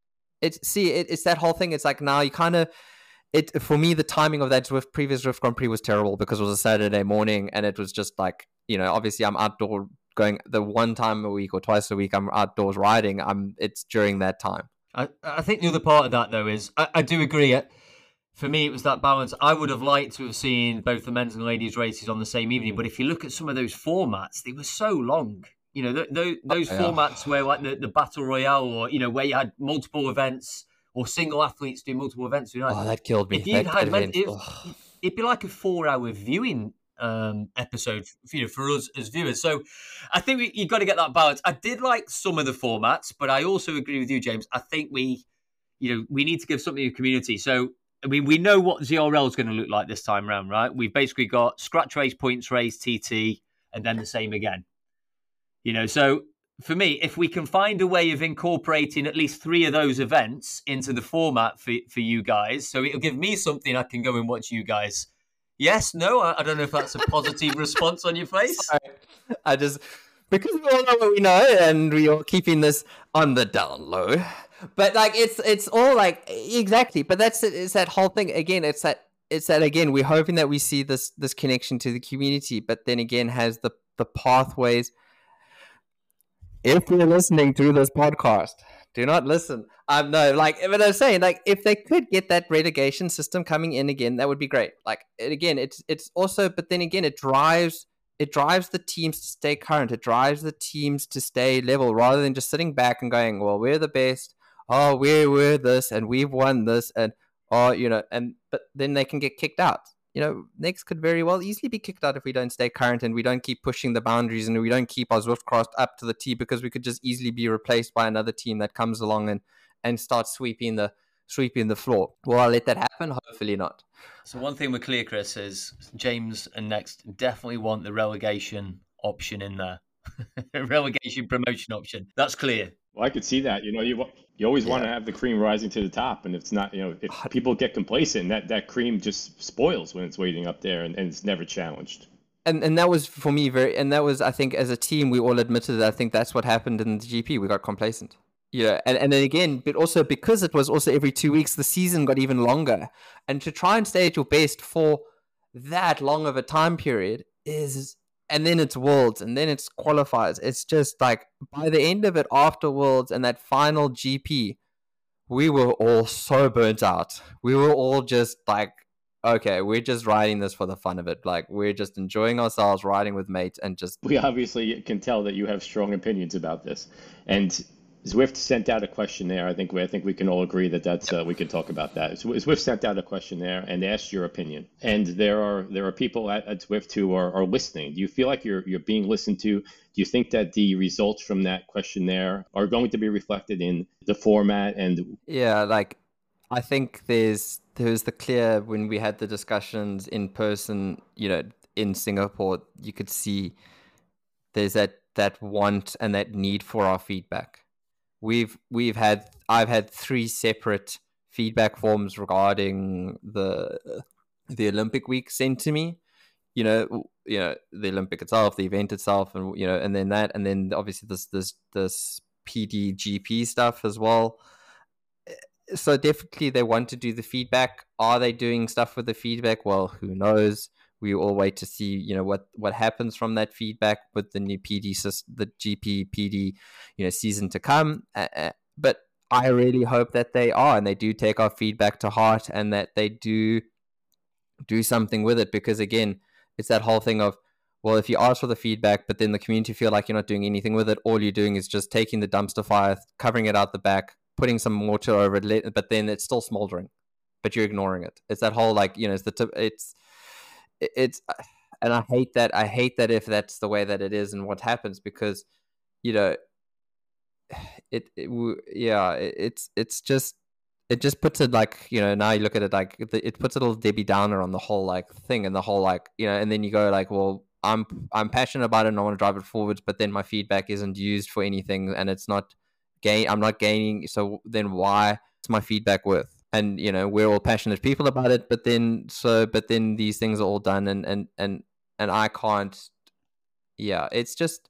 It's that whole thing. It's now you for me, the timing of that previous Zwift Grand Prix was terrible, because it was a Saturday morning, and it was just obviously I'm outdoor going the one time a week or twice a week. I'm outdoors riding. It's during that time. I think the other part of that though is I do agree. For me, it was that balance. I would have liked to have seen both the men's and ladies' races on the same evening, but if you look at some of those formats, they were so long. Those formats where the battle royale, or where you had multiple events or single athletes do multiple events. Oh, that killed me. If you had it'd be like a 4-hour viewing episode, for us as viewers. So I think you've got to get that balance. I did like some of the formats, but I also agree with you, James. I think we need to give something to the community. So we know what ZRL is going to look like this time around, right? We've basically got scratch race, points race, TT, and then the same again. So for me, if we can find a way of incorporating at least 3 of those events into the format for you guys, so it'll give me something I can go and watch you guys. Yes, no, I don't know if that's a positive response on your face. Sorry. Because we all know what we know, and we are keeping this on the down low. But it's all exactly. But it's that whole thing again. It's that again. We're hoping that we see this connection to the community, but then again has the pathways. If you're listening to this podcast, do not listen. No, but I'm saying if they could get that relegation system coming in again, that would be great. It's also, but then again, it drives the teams to stay current. It drives the teams to stay level, rather than just sitting back and going, well, we're the best. Oh, we're this and we've won this, and but then they can get kicked out. Next could very well easily be kicked out if we don't stay current and we don't keep pushing the boundaries and we don't keep our Zwiftcraft up to the T, because we could just easily be replaced by another team that comes along and starts sweeping the floor. Will I let that happen? Hopefully not. So one thing we're clear, Chris, is James and Next definitely want the relegation option in there. Relegation promotion option. That's clear. Well, I could see that. You always want to have the cream rising to the top, and it's not. If people get complacent, that cream just spoils when it's waiting up there, and it's never challenged. And that was for me I think as a team we all admitted that I think that's what happened in the GP. We got complacent. And then again, but also because it was also every 2 weeks, the season got even longer. And to try and stay at your best for that long of a time period and then it's Worlds, and then it's qualifiers. It's just like by the end of it, after Worlds and that final GP, we were all so burnt out. We were all just like, okay, we're just riding this for the fun of it. Like, we're just enjoying ourselves, riding with mates, and just... We obviously can tell that you have strong opinions about this. And Zwift sent out a questionnaire. I think we can all agree that's we can talk about that. Zwift sent out a questionnaire and asked your opinion. And there are people at Zwift who are listening. Do you feel like you're being listened to? Do you think that the results from that questionnaire are going to be reflected in the format? And yeah, like I think there's the clear, when we had the discussions in person, in Singapore, you could see there's that want and that need for our feedback. I've had 3 separate feedback forms regarding the Olympic week sent to me. The Olympic itself, the event itself, and and then obviously this PDGP stuff as well. So definitely they want to do the feedback. Are they doing stuff with the feedback? Well, who knows? We all wait to see, what happens from that feedback with the new the GP PD, season to come. But I really hope that they are, and they do take our feedback to heart, and that they do something with it. Because again, it's that whole thing of, well, if you ask for the feedback, but then the community feel like you're not doing anything with it, all you're doing is just taking the dumpster fire, covering it out the back, putting some water over it, but then it's still smoldering, but you're ignoring it. It's that whole and I hate that if that's the way that it is and what happens, because it just puts it like, now you look at it like it puts a little Debbie Downer on the whole like thing, and the whole like, and then you go like, well, I'm passionate about it and I want to drive it forwards, but then my feedback isn't used for anything, and it's not I'm not gaining, so then why is my feedback worth? And we're all passionate people about it, but then these things are all done, and I can't. Yeah, it's just,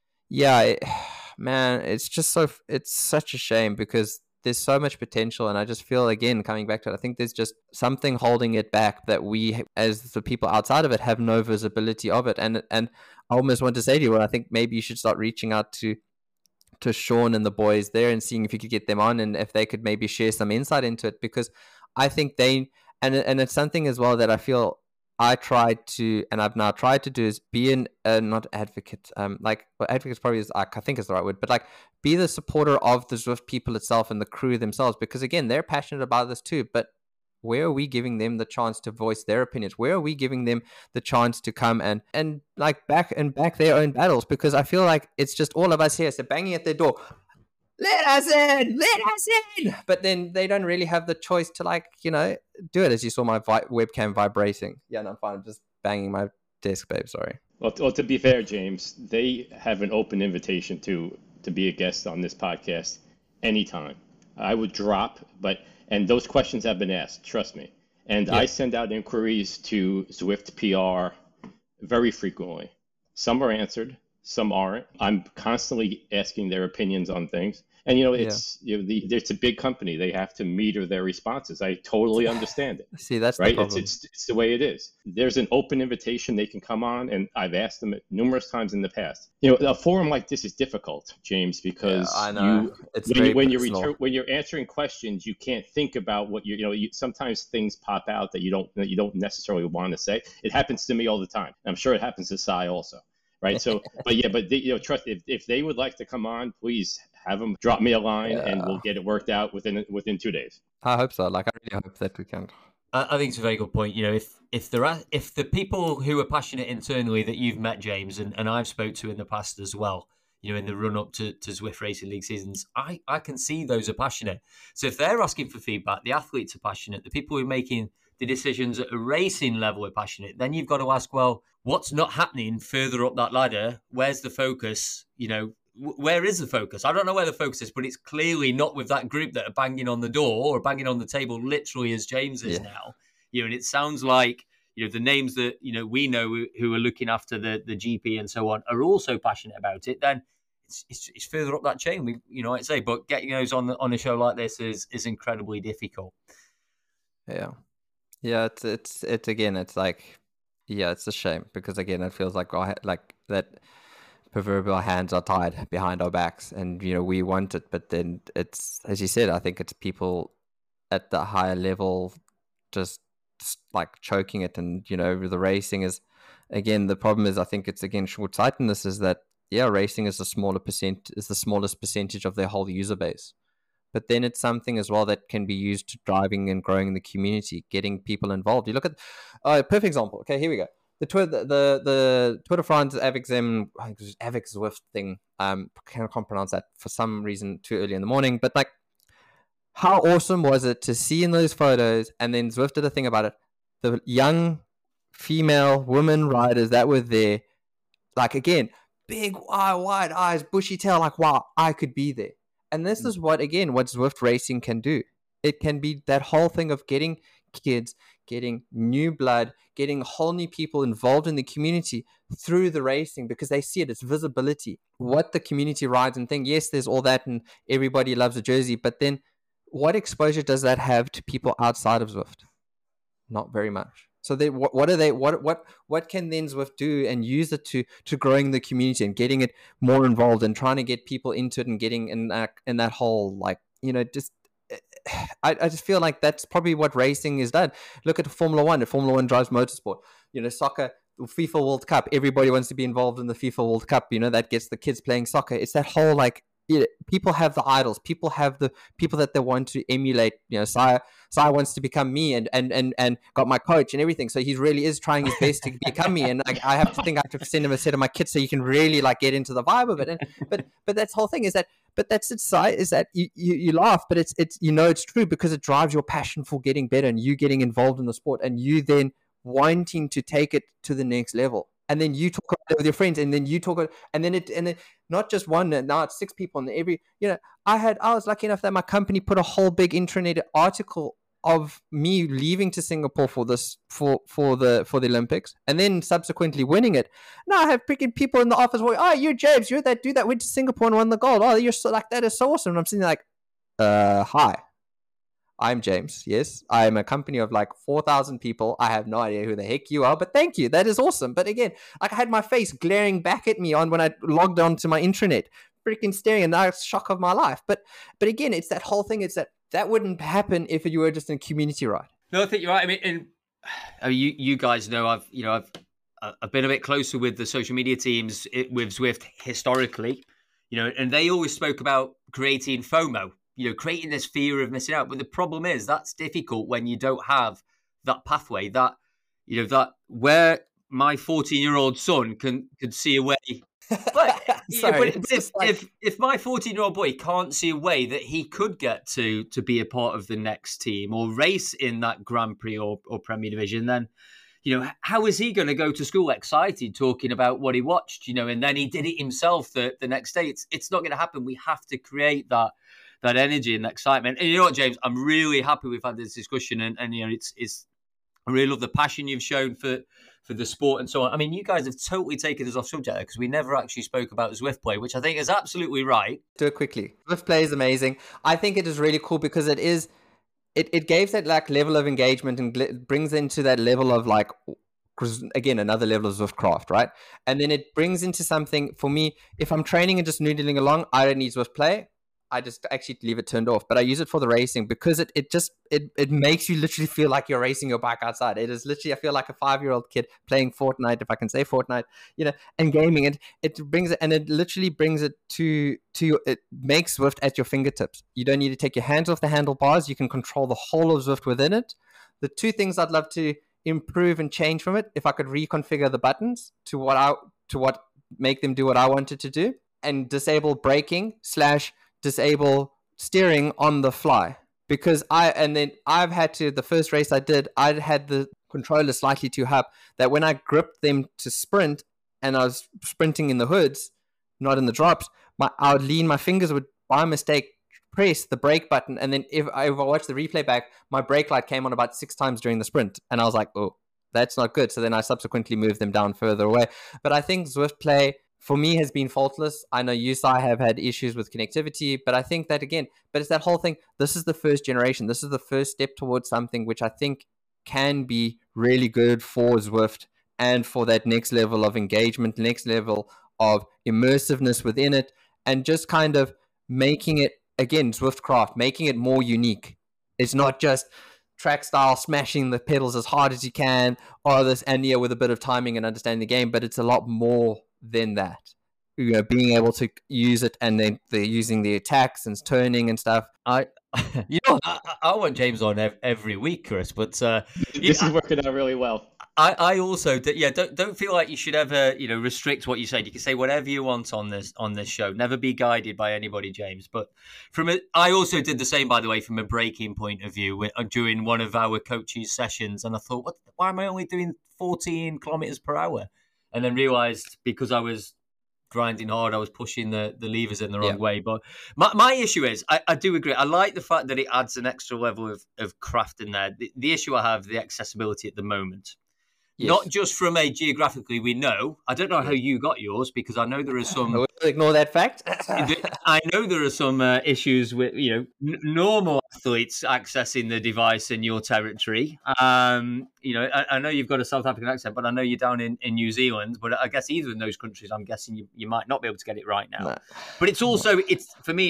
man, it's just it's such a shame, because there's so much potential, and I just feel, again, coming back to it, I think there's just something holding it back, that we, as the people outside of it, have no visibility of it. And I almost want to say to you, well, I think maybe you should start reaching out to Sean and the boys there and seeing if you could get them on, and if they could maybe share some insight into it, because I think and it's something as well that I feel I've now tried to do, is be not advocate, advocate probably is, I think is the right word, but like be the supporter of the Zwift people itself and the crew themselves, because again, they're passionate about this too, but where are we giving them the chance to voice their opinions? Where are we giving them the chance to come and like back their own battles? Because I feel like it's just all of us here, so banging at their door, let us in. But then they don't really have the choice to do it. As you saw my webcam vibrating. Yeah, no, I'm fine. I'm just banging my desk, babe. Sorry. Well, to be fair, James, they have an open invitation to be a guest on this podcast anytime. I would drop, and those questions have been asked, trust me. And I send out inquiries to Zwift PR very frequently. Some are answered, some aren't. I'm constantly asking their opinions on things. And, it's a big company. They have to meter their responses. I totally understand it. See, that's right. The problem. It's the way it is. There's an open invitation. They can come on, and I've asked them numerous times in the past. A forum like this is difficult, James, because I know. When you're answering questions, you can't think about what sometimes things pop out that you don't necessarily want to say. It happens to me all the time. I'm sure it happens to Sai also. Right. So, trust, if they would like to come on, please have them drop me a line and we'll get it worked out within 2 days. I hope so. I really hope that we can. I think it's a very good point. If the people who are passionate internally that you've met, James, and I've spoke to in the past as well, in the run up to Zwift Racing League seasons, I can see those are passionate. So if they're asking for feedback, the athletes are passionate, the people who are making the decisions at a racing level are passionate, then you've got to ask, well, what's not happening further up that ladder? Where's the focus? Where is the focus? I don't know where the focus is, but it's clearly not with that group that are banging on the door or banging on the table, literally as James is now. And it sounds like the names that we know who are looking after the GP and so on are also passionate about it. Then it's further up that chain. I'd say, but getting those on a show like this is incredibly difficult. Yeah. It's again. It's like, it's a shame because again, it feels like that proverbial hands are tied behind our backs, and we want it, but then it's, as you said, I think it's people at the higher level just like choking it, and the racing is, again, the problem is, I think it's again short-sightedness, is that racing is the smallest percentage of their whole user base, but then it's something as well that can be used to driving and growing the community, getting people involved. You look at a perfect example. Okay, here we go. The Twitter France Avec Zwift thing. Can't pronounce that for some reason too early in the morning. But like, how awesome was it to see in those photos? And then Zwift did a thing about it. The young female women riders that were there, like, again, big wide eyes, bushy tail, like, wow, I could be there. And this is what Zwift racing can do. It can be that whole thing of getting kids, getting new blood, getting whole new people involved in the community through the racing, because they see it's visibility, what the community rides and think. Yes, there's all that and everybody loves a jersey, but then what exposure does that have to people outside of Zwift? Not very much. So what can then Zwift do and use it to growing the community and getting it more involved and trying to get people into it and getting in that whole, like, just I just feel like that's probably what racing is done. Look at Formula One. Formula One drives motorsport. Soccer, FIFA World Cup. Everybody wants to be involved in the FIFA World Cup. That gets the kids playing soccer. It's that whole, like, people have the idols. People have the people that they want to emulate. Sai wants to become me and got my coach and everything. So he really is trying his best to become me. And I have to send him a set of my kits so you can really like get into the vibe of it. And but that's the whole thing is that. But that's its side, is that you laugh, but it's it's true, because it drives your passion for getting better and you getting involved in the sport and you then wanting to take it to the next level. And then you talk about it with your friends, and then you talk about, and then not just one, now it's 6 people, and every I was lucky enough that my company put a whole big intranet article of me leaving to Singapore for the Olympics and then subsequently winning it. Now I have freaking people in the office going, "Oh, you're James, you're that dude that went to Singapore and won the gold. Oh, you're so, like, that is so awesome." And I'm sitting there like, hi, I'm James. Yes, I'm a company of like 4,000 people. I have no idea who the heck you are, but thank you. That is awesome. But again, like, I had my face glaring back at me when I logged on to my intranet, freaking staring, and that was the shock of my life. But again, it's that whole thing. It's that wouldn't happen if you were just in a community ride. No, I think you're right. I mean, you guys know I've been a bit closer with the social media teams with Zwift historically, and they always spoke about creating FOMO, creating this fear of missing out. But the problem is that's difficult when you don't have that pathway, that where my 14-year-old son could see a way. But, if my 14-year-old boy can't see a way that he could get to be a part of the next team or race in that Grand Prix or Premier Division, then how is he going to go to school excited talking about what he watched? And then he did it himself the next day. It's not going to happen. We have to create that energy and excitement. And you know what, James, I'm really happy we've had this discussion, and it's I really love the passion you've shown for the sport and so on. I mean, you guys have totally taken us off subject there, because we never actually spoke about Zwift Play, which I think is absolutely right. Do it quickly. Zwift Play is amazing. I think it is really cool because it gives that like level of engagement and brings into that level of like, again, another level of Zwiftcraft, right? And then it brings into something for me. If I'm training and just noodling along, I don't need Zwift Play. I just actually leave it turned off, but I use it for the racing because it makes you literally feel like you're racing your bike outside. It is literally, I feel like a 5-year-old kid playing Fortnite, if I can say Fortnite, and gaming. And it brings it, and it literally brings it to it makes Zwift at your fingertips. You don't need to take your hands off the handlebars. You can control the whole of Zwift within it. the two things I'd love to improve and change from it, if I could reconfigure the buttons to what make them do what I wanted to do, and disable braking / disable steering on the fly. Because I've had to, the first race I did, I had the controller slightly too up, that when I gripped them to sprint and I was sprinting in the hoods, not in the drops, I would lean, my fingers would by mistake press the brake button, and then if I watched the replay back, my brake light came on about 6 times during the sprint, and I was like, oh, that's not good. So then I subsequently moved them down further away. But I think Zwift Play for me has been faultless. I know USI have had issues with connectivity, but I think that again, but it's that whole thing. This is the first generation. This is the first step towards something which I think can be really good for Zwift and for that next level of engagement, next level of immersiveness within it, and just kind of making it, again, Zwiftcraft, making it more unique. It's not just track style, smashing the pedals as hard as you can, or this, and yeah, with a bit of timing and understanding the game, but it's a lot more than that. You know, being able to use it, and then they're using the attacks and turning and stuff. I want James on every week, Chris, but this is working out really well. I also don't feel like you should ever restrict what you say. You can say whatever you want on this show. Never be guided by anybody, James. But I also did the same, by the way, from a braking point of view during one of our coaches' sessions, and I thought, why am I only doing 14 kilometers per hour? And then realized because I was grinding hard, I was pushing the levers in the wrong way. But my issue is, I do agree. I like the fact that it adds an extra level of craft in there. The issue I have, the accessibility at the moment. Yes. Not just from a geographically, we know. I don't know how you got yours, because I know there are some. We'll ignore that fact. I know there are some issues with normal athletes accessing the device in your territory. I know you've got a South African accent, but I know you're down in New Zealand. But I guess either in those countries, I'm guessing you might not be able to get it right now. No. But it's also for me,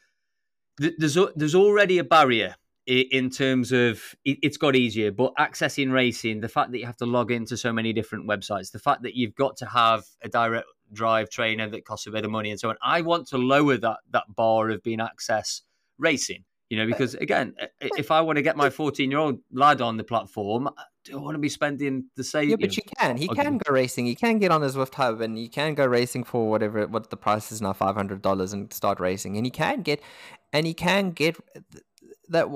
there's already a barrier. In terms of it's got easier, but accessing racing, the fact that you have to log into so many different websites, the fact that you've got to have a direct drive trainer that costs a bit of money and so on. I want to lower that bar of being access racing, because again, if I want to get my 14-year-old lad on the platform, I don't want to be spending the same. Yeah, but you can. He can go racing. He can get on his Zwift Hub, and he can go racing for what the price is now, $500, and start racing. And he can get that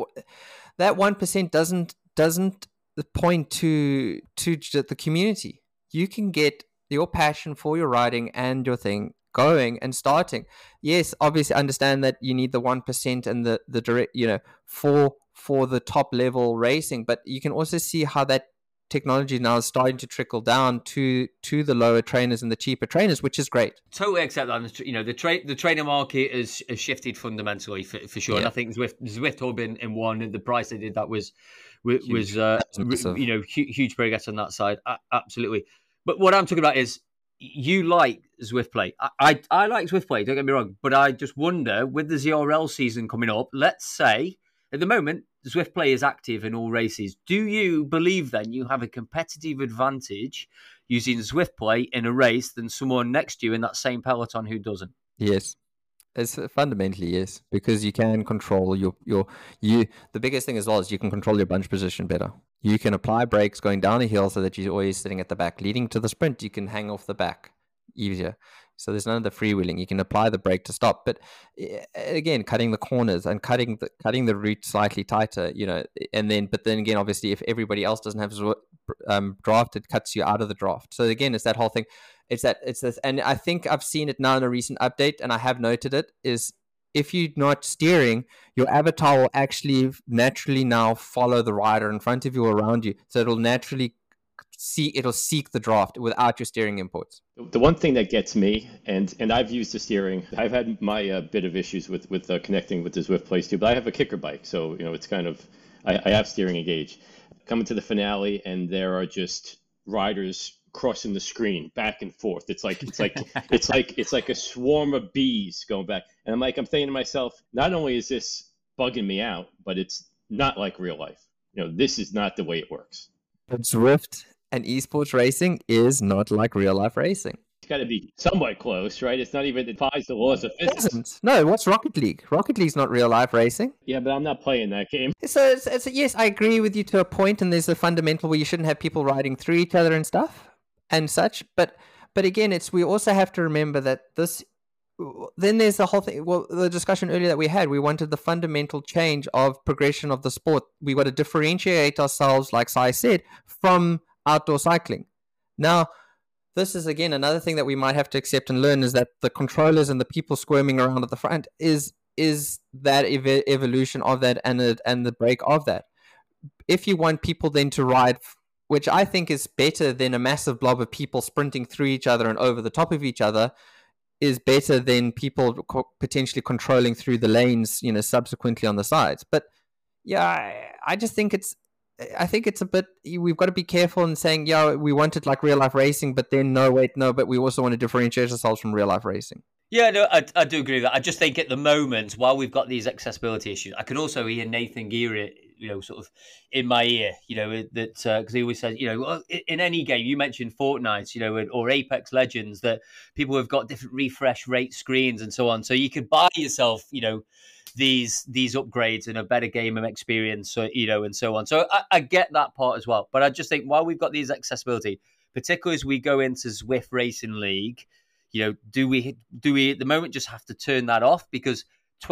1% doesn't point to the community. You can get your passion for your riding and your thing going and starting. Yes, obviously understand that you need the 1% and the direct, for the top level racing, but you can also see how that technology now is starting to trickle down to the lower trainers and the cheaper trainers, which is great. Totally accept that. The trainer market has shifted fundamentally for sure. Yeah. And I think Zwift Hub in one, the price they did that was huge progress on that side. Absolutely. But what I'm talking about is, you like Zwift Play. I like Zwift Play, don't get me wrong, but I just wonder, with the ZRL season coming up, let's say at the moment Zwift Play is active in all races. Do you believe then you have a competitive advantage using Zwift Play in a race than someone next to you in that same peloton who doesn't? Yes. It's fundamentally yes, because you can control the biggest thing as well is you can control your bunch position better. You can apply brakes going down the hill so that you're always sitting at the back. Leading to the sprint, you can hang off the back easier. So there's none of the freewheeling. You can apply the brake to stop, but again, cutting the corners and cutting the route slightly tighter, but then again, obviously, if everybody else doesn't have draft, it cuts you out of the draft. So again, it's that whole thing. It's this, and I think I've seen it now in a recent update, and I have noted it, is if you're not steering, your avatar will actually naturally now follow the rider in front of you or around you. So it'll naturally seek the draft without your steering inputs. The one thing that gets me, and I've used the steering, I've had my bit of issues with connecting with the Zwift Plays too, but I have a kicker bike, so it's kind of, I have steering engaged. Coming to the finale, and there are just riders crossing the screen back and forth. It's like a swarm of bees going back, and I'm thinking to myself, not only is this bugging me out, but it's not like real life. This is not the way it works. But Zwift and esports racing is not like real life racing. got to be somewhat close, right? It's not even, it defies the laws of It physics. doesn't. No, what's Rocket League? Rocket League's not real life racing. Yeah, but I'm not playing that game. So yes, I agree with you to a point, and there's a fundamental where you shouldn't have people riding through each other and stuff and such. But again, we also have to remember that this. Then there's the whole thing. Well, the discussion earlier that we had, we wanted the fundamental change of progression of the sport. We got to differentiate ourselves, like Sai said, from outdoor cycling. Now, this is again another thing that we might have to accept and learn, is that the controllers and the people squirming around at the front is that evolution of that and the break of that. If you want people then to ride, which I think is better than a massive blob of people sprinting through each other and over the top of each other, is better than people potentially controlling through the lanes, subsequently on the sides. But yeah, I just think it's a bit, we've got to be careful in saying, yeah, we want it like real life racing, but then but we also want to differentiate ourselves from real life racing. Yeah, no, I do agree with that. I just think at the moment, while we've got these accessibility issues, I can also hear Nathan Geary, sort of in my ear, that because he always says, in any game, you mentioned Fortnite, or Apex Legends, that people have got different refresh rate screens and so on. So you could buy yourself, these upgrades and a better game of experience, and so on. So I get that part as well. But I just think while we've got these accessibility, particularly as we go into Zwift Racing League, do we at the moment just have to turn that off? Because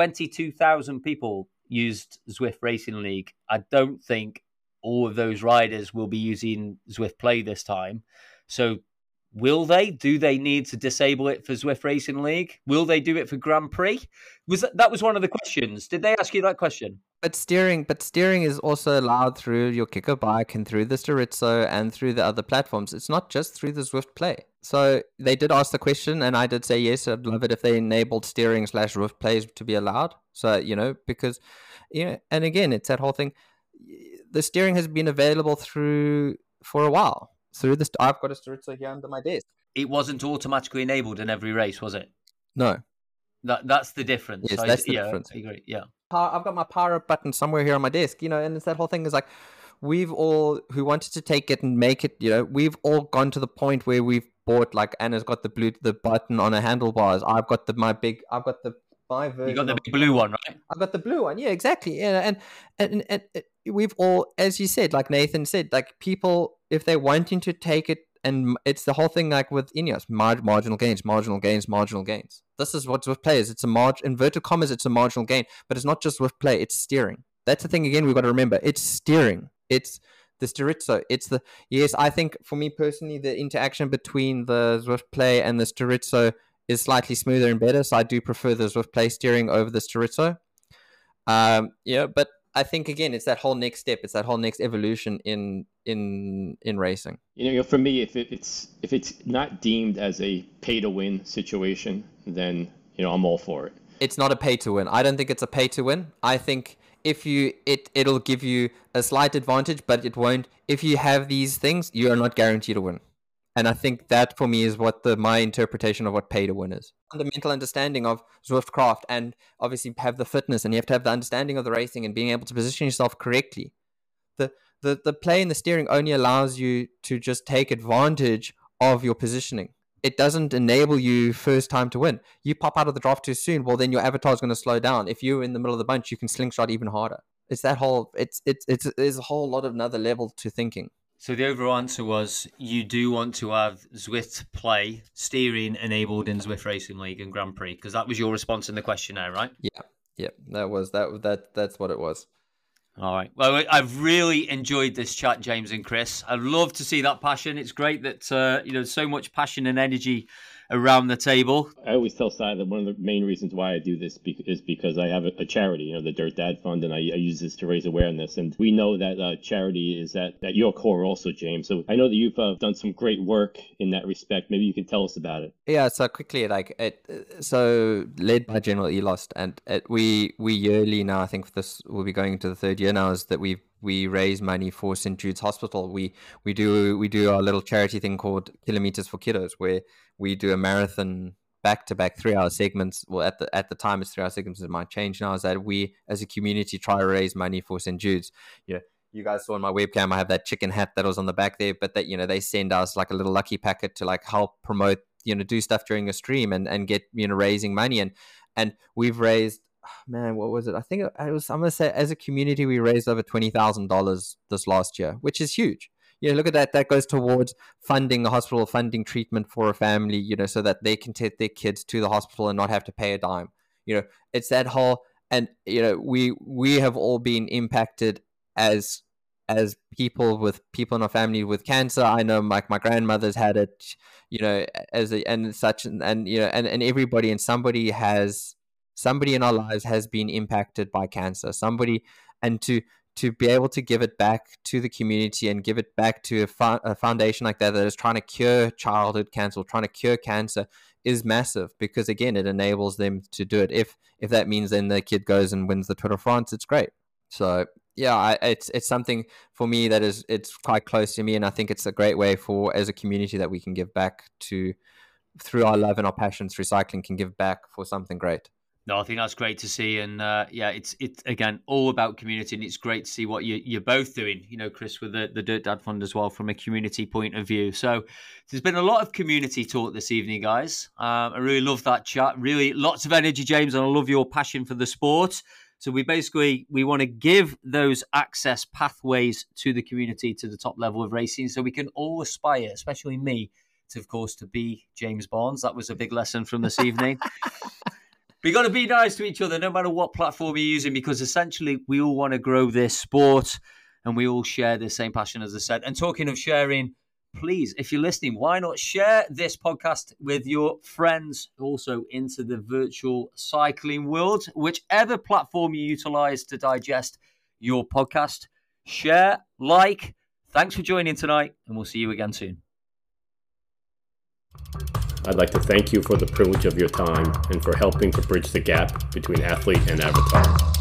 22,000 people used Zwift Racing League. I don't think all of those riders will be using Zwift Play this time. So will they? Do they need to disable it for Zwift Racing League? Will they do it for Grand Prix? That was one of the questions. Did they ask you that question? But steering is also allowed through your Kicker bike and through the Storizo and through the other platforms. It's not just through the Zwift Play. So they did ask the question, and I did say yes. I'd love it if they enabled steering / Zwift Plays to be allowed. So because and again, it's that whole thing. The steering has been available for a while. I've got a Storizo here under my desk. It wasn't automatically enabled in every race, was it? No. That's the difference. Yes, that's the difference. I agree. Yeah. I've got my power up button somewhere here on my desk, and it's that whole thing is like, we've all who wanted to take it and make it, we've all gone to the point where we've bought, like Anna's got the button on her handlebars. I've got my version. You got the big blue one, right? I've got the blue one. Yeah, exactly. Yeah, and we've all, as you said, like Nathan said, like people, if they're wanting to take it, and it's the whole thing like with Ineos, marginal gains. This is what Zwift Play is. It's inverted commas, it's a marginal gain, but it's not just Zwift Play, it's steering. That's the thing, again, we've got to remember. It's steering. It's the Storizo. Yes, I think for me personally, the interaction between the Zwift Play and the Storizo is slightly smoother and better, so I do prefer the Zwift Play steering over the Storizo. But I think again, it's that whole next step. It's that whole next evolution in racing. For me, if it's not deemed as a pay to win situation, then I'm all for it. It's not a pay to win. I don't think it's a pay to win. I think it'll give you a slight advantage, but it won't. If you have these things, you are not guaranteed to win. And I think that for me is what my interpretation of what pay to win is. Fundamental understanding of Zwiftcraft, and obviously have the fitness, and you have to have the understanding of the racing and being able to position yourself correctly. The play and the steering only allows you to just take advantage of your positioning. It doesn't enable you first time to win. You pop out of the draft too soon, well then your avatar is going to slow down. If you're in the middle of the bunch, you can slingshot even harder. It's that whole, there's a whole lot of another level to thinking. So the overall answer was you do want to have Zwift Play steering enabled in Zwift Racing League and Grand Prix, because that was your response in the questionnaire, right? Yeah, that's what it was. All right. Well, I've really enjoyed this chat, James and Chris. I love to see that passion. It's great that so much passion and energy around the table. I always tell Si that one of the main reasons why I do this is because I have a charity, the Dirt Dad Fund, and I use this to raise awareness. And we know that charity is at your core also, James. So I know that you've done some great work in that respect. Maybe you can tell us about it. Yeah, so quickly, so led by General Elost, and we yearly now, I think this will be going into the third year now, is that we raise money for St. Jude's Hospital. We do our little charity thing called Kilometers for Kiddos, where we do a marathon back-to-back 3-hour segments. Well, at the time it's 3-hour segments. It might change now. Is that we as a community try to raise money for St. Jude's. You guys saw on my webcam, I have that chicken hat that was on the back there, but that they send us like a little lucky packet to like help promote do stuff during a stream and get, raising money. And we've raised, man, what was it? I think I'm going to say as a community, we raised over $20,000 this last year, which is huge. Look at that. That goes towards funding the hospital, funding treatment for a family, so that they can take their kids to the hospital and not have to pay a dime. It's that whole, and, we have all been impacted as people in our family with cancer. I know my grandmother's had it, and such, and everybody, and somebody in our lives has been impacted by cancer. And to be able to give it back to the community and give it back to a foundation like that is trying to cure childhood cancer, trying to cure cancer, is massive, because again, it enables them to do it. If that means then the kid goes and wins the Tour de France, it's great. So yeah, it's something for me that it's quite close to me, and I think it's a great way as a community that we can give back to, through our love and our passions through cycling, can give back for something great. No, I think that's great to see, and it's again all about community, and it's great to see what you're both doing. Chris, with the Dirt Dad Fund as well, from a community point of view. So there's been a lot of community talk this evening, guys. I really love that chat. Really, lots of energy, James, and I love your passion for the sport. So we want to give those access pathways to the community, to the top level of racing, so we can all aspire, especially me, to be James Barnes. That was a big lesson from this evening. We got to be nice to each other, no matter what platform you're using, because essentially we all want to grow this sport and we all share the same passion, as I said. And talking of sharing, please, if you're listening, why not share this podcast with your friends also into the virtual cycling world, whichever platform you utilize to digest your podcast. Share, like. Thanks for joining tonight, and we'll see you again soon. I'd like to thank you for the privilege of your time and for helping to bridge the gap between athlete and avatar.